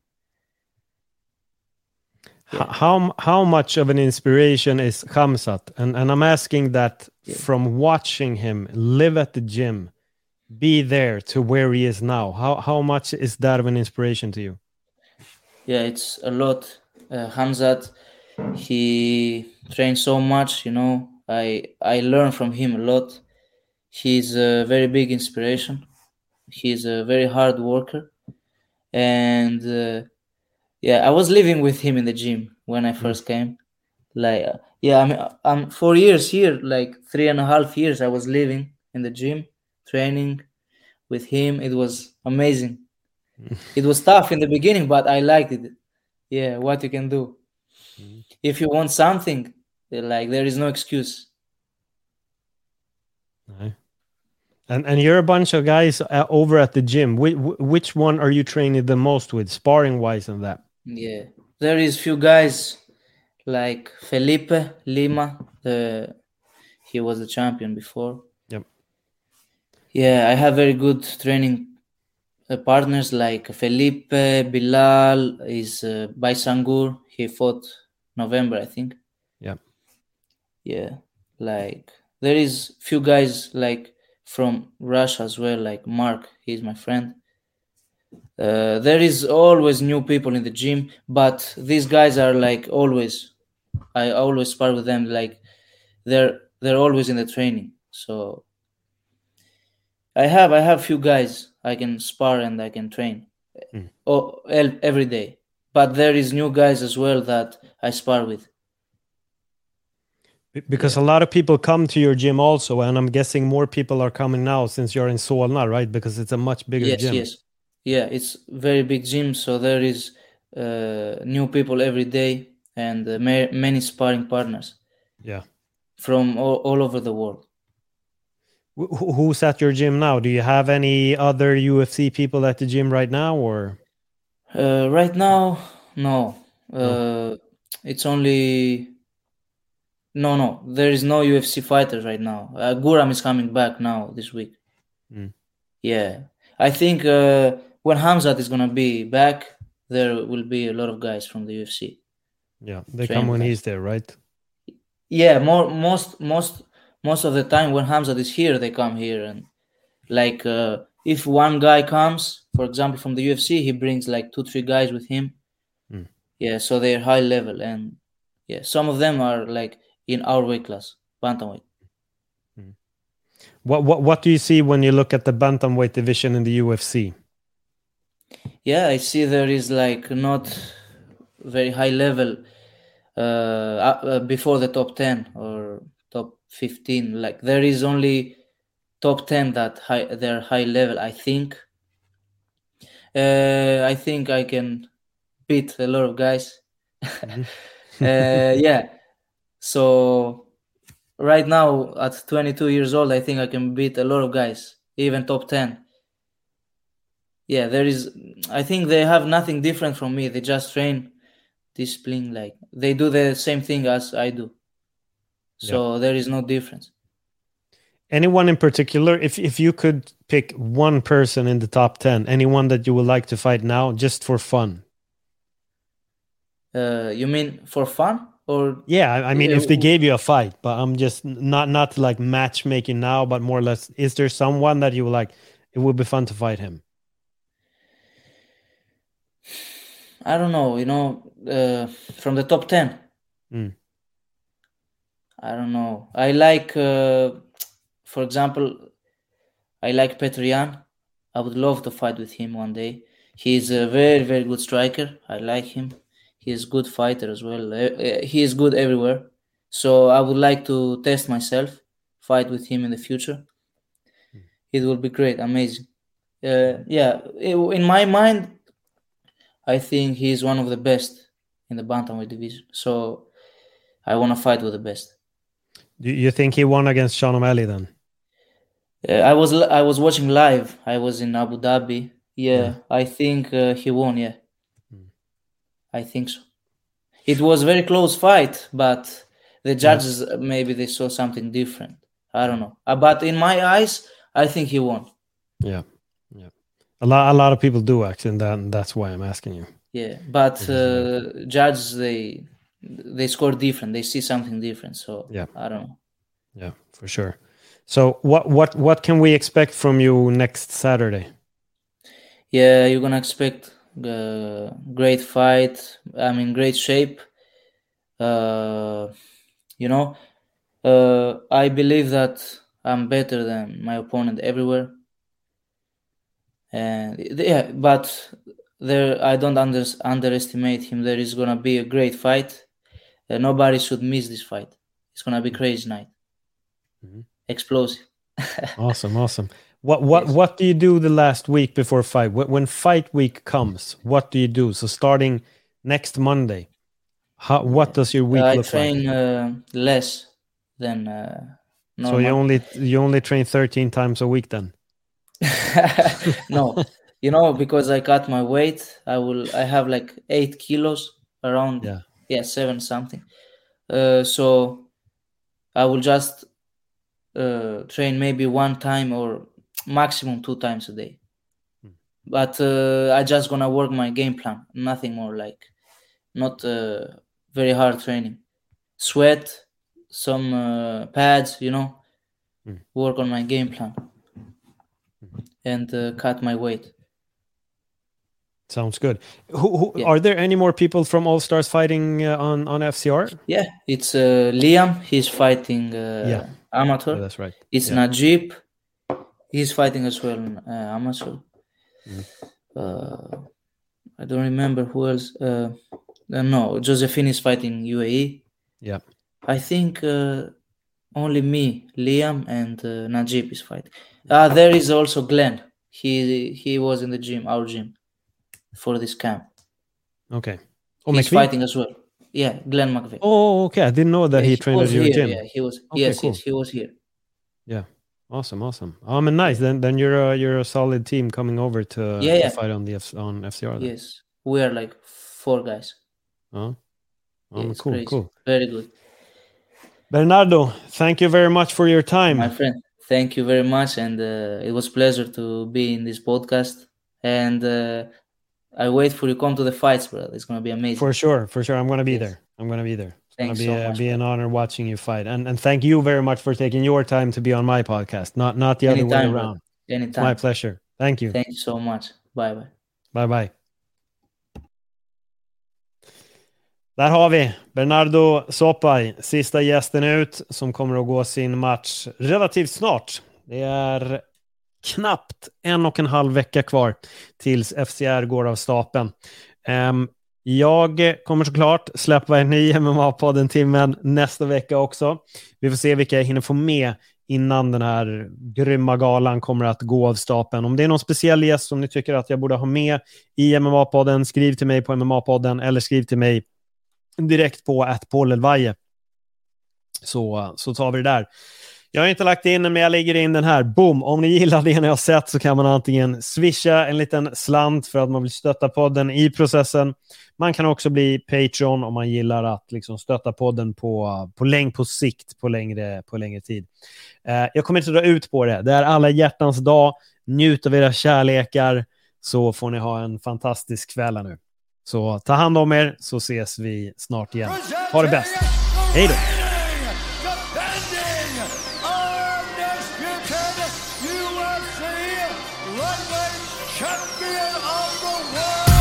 Yeah. How how much of an inspiration is Khamzat? And and I'm asking that yeah. from watching him live at the gym, be there to where he is now. How how much is that of an inspiration to you? Yeah, it's a lot. Uh, Khamzat, he trains so much, you know. I I learn from him a lot. He's a very big inspiration. He's a very hard worker, and uh, yeah, I was living with him in the gym when I first came. Like, uh, yeah, I mean, I'm four years here, like three and a half years. I was living in the gym, training with him. It was amazing. It was tough in the beginning, but I liked it. Yeah, what you can do. Mm-hmm. If you want something, like there is no excuse. No. And and you're a bunch of guys uh, over at the gym. Wh- which one are you training the most with, sparring wise, and that? Yeah, there is few guys like Felipe Lima. The he was the champion before. Yep. Yeah, I have very good training uh, partners like Felipe. Bilal is uh, Baisangur. He fought November, I think. Yeah. Yeah, like there is few guys like from Russia as well, like Mark. He's my friend. Uh, there is always new people in the gym, but these guys are like always. I always spar with them. Like they're they're always in the training. So I have I have few guys I can spar and I can train mm. oh, every day. But there is new guys as well that I spar with. Because yeah. a lot of people come to your gym also, and I'm guessing more people are coming now since you're in Solna, right? Because it's a much bigger yes, gym. Yes, yeah, it's very big gym, so there is uh, new people every day and uh, ma- many sparring partners. Yeah, from all, all over the world. Wh- who's at your gym now? Do you have any other U F C people at the gym right now, or? Uh, right now, no. Uh, no. It's only. No, no. There is no U F C fighters right now. Uh, Guram is coming back now this week. Mm. Yeah, I think uh, when Khamzat is gonna be back, there will be a lot of guys from the U F C. Yeah, they come when he's there, right? Yeah, more most most most of the time when Khamzat is here, they come here, and like uh, if one guy comes, for example, from the U F C, he brings like two, three guys with him. Mm. Yeah, so they're high level, and yeah, some of them are like in our weight class, bantamweight. Mm. What what what do you see when you look at the bantamweight division in the U F C? Yeah, I see there is like not very high level. Uh, uh, before the top ten or top fifteen, like there is only top ten that high, they're high level. I think. Uh, I think I can beat a lot of guys. Mm-hmm. uh, yeah. So right now at twenty-two years old, I think I can beat a lot of guys, even top ten. Yeah, there is. I think they have nothing different from me. They just train. Discipline, like they do the same thing as I do, so yeah. There is no difference. Anyone in particular, if if you could pick one person in the top ten, anyone that you would like to fight now, just for fun? Uh, you mean for fun, or? Yeah, I mean, uh, if they gave you a fight, but I'm just not not like matchmaking now, but more or less, is there someone that you would like? It would be fun to fight him. I don't know, you know, uh, from the top ten. Mm. I don't know. I like, uh, for example, I like Petr Yan. I would love to fight with him one day. He's a very, very good striker. I like him. He's a good fighter as well. Uh, he is good everywhere. So I would like to test myself, fight with him in the future. Mm. It will be great, amazing. Uh, yeah, in my mind, I think he's one of the best in the bantamweight division. So I want to fight with the best. Do you think he won against Sean O'Malley then? Uh, I was I was watching live. I was in Abu Dhabi. Yeah, Yeah. I think uh, he won. Yeah, mm. I think so. It was a very close fight, but the judges yeah. maybe they saw something different. I don't know. Uh, but in my eyes, I think he won. Yeah, yeah. A lot, a lot of people do actually, and that, that's why I'm asking you. Yeah, but uh, judges they they score different. They see something different. So yeah, I don't know. Yeah, for sure. So what what what can we expect from you next Saturday? Yeah, you're gonna expect a great fight. I'm in great shape. Uh, you know, uh, I believe that I'm better than my opponent everywhere. And yeah, but there I don't under, underestimate him. There is gonna be a great fight. Uh, nobody should miss this fight. It's gonna be crazy night. Mm-hmm. Explosive. Awesome, awesome. What what yes. what do you do the last week before fight? When fight week comes, what do you do? So starting next Monday, how what yeah. does your week uh, look I train like? uh, less than uh, normal. So you only you only train thirteen times a week then? No, you know, because I cut my weight, I will I have like eight kilos around. Yeah, yeah, seven something. Uh, so I will just uh, train maybe one time or maximum two times a day. Hmm. But uh, I just gonna work my game plan, nothing more, like not uh, very hard training. Sweat, some uh, pads, you know, hmm. work on my game plan hmm. and uh, cut my weight. Sounds good. Who, who yeah. Are there any more people from All Stars fighting uh, on on F C R? Yeah, it's uh, Liam. He's fighting uh, yeah. amateur. Yeah, that's right. It's yeah. Najib. He's fighting as well uh, amateur. Mm. Uh, I don't remember who else. Uh, uh, no, Josephine is fighting U A E. Yeah. I think uh, only me, Liam, and uh, Najib is fighting. Uh, there is also Glenn. He he was in the gym, our gym, for this camp. Okay. Oh, he's McVeigh? fighting as well. Yeah, Glenn McVeigh. Oh, okay. I didn't know that yeah, he, he trained at your here, gym. Yeah, he was. Okay, yes, cool. yes, he was here. Yeah. Awesome, awesome. Um, and nice. Then, then you're a, you're a solid team coming over to, yeah, to yeah. fight on the F, on F C R. Then. Yes, we are like four guys. Oh, oh yeah, cool, crazy. cool. Very good. Bernardo, thank you very much for your time, my friend. Thank you very much, and uh, it was a pleasure to be in this podcast. And uh, I wait for you to come to the fights, bro. It's gonna be amazing. For sure, for sure. I'm gonna be yes. there. I'm gonna be there. It's Thanks gonna be, so uh, much, be man. an honor watching you fight. And and thank you very much for taking your time to be on my podcast, not not the Anytime, other way around. Bro. Anytime. It's my pleasure. Thank you. Thank you so much. Bye bye. Bye bye. Där har vi Bernardo Sopaj, sista gästen ut, som kommer att gå sin match relativt snart. Det är knappt en och en halv vecka kvar tills F C R går av stapeln. Um, jag kommer såklart släppa en ny M M A-podden timmen nästa vecka också. Vi får se vilka jag hinner få med innan den här grymma galan kommer att gå av stapeln. Om det är någon speciell gäst som ni tycker att jag borde ha med i M M A-podden, skriv till mig på M M A-podden eller skriv till mig direkt på at Paul Elvaje. Så, så tar vi det där. Jag har inte lagt in den, men jag lägger in den här. Boom! Om ni gillar det ni har sett så kan man antingen swisha en liten slant för att man vill stötta podden i processen. Man kan också bli Patreon om man gillar att liksom stötta podden på, på, läng- på sikt, på längre, på längre tid. Eh, jag kommer inte dra ut på det. Det är alla hjärtans dag. Njut av era kärlekar, så får ni ha en fantastisk kväll nu. Så ta hand om er, så ses vi snart igen. Ha det bäst. Hej då! U F C lightweight champion of the world.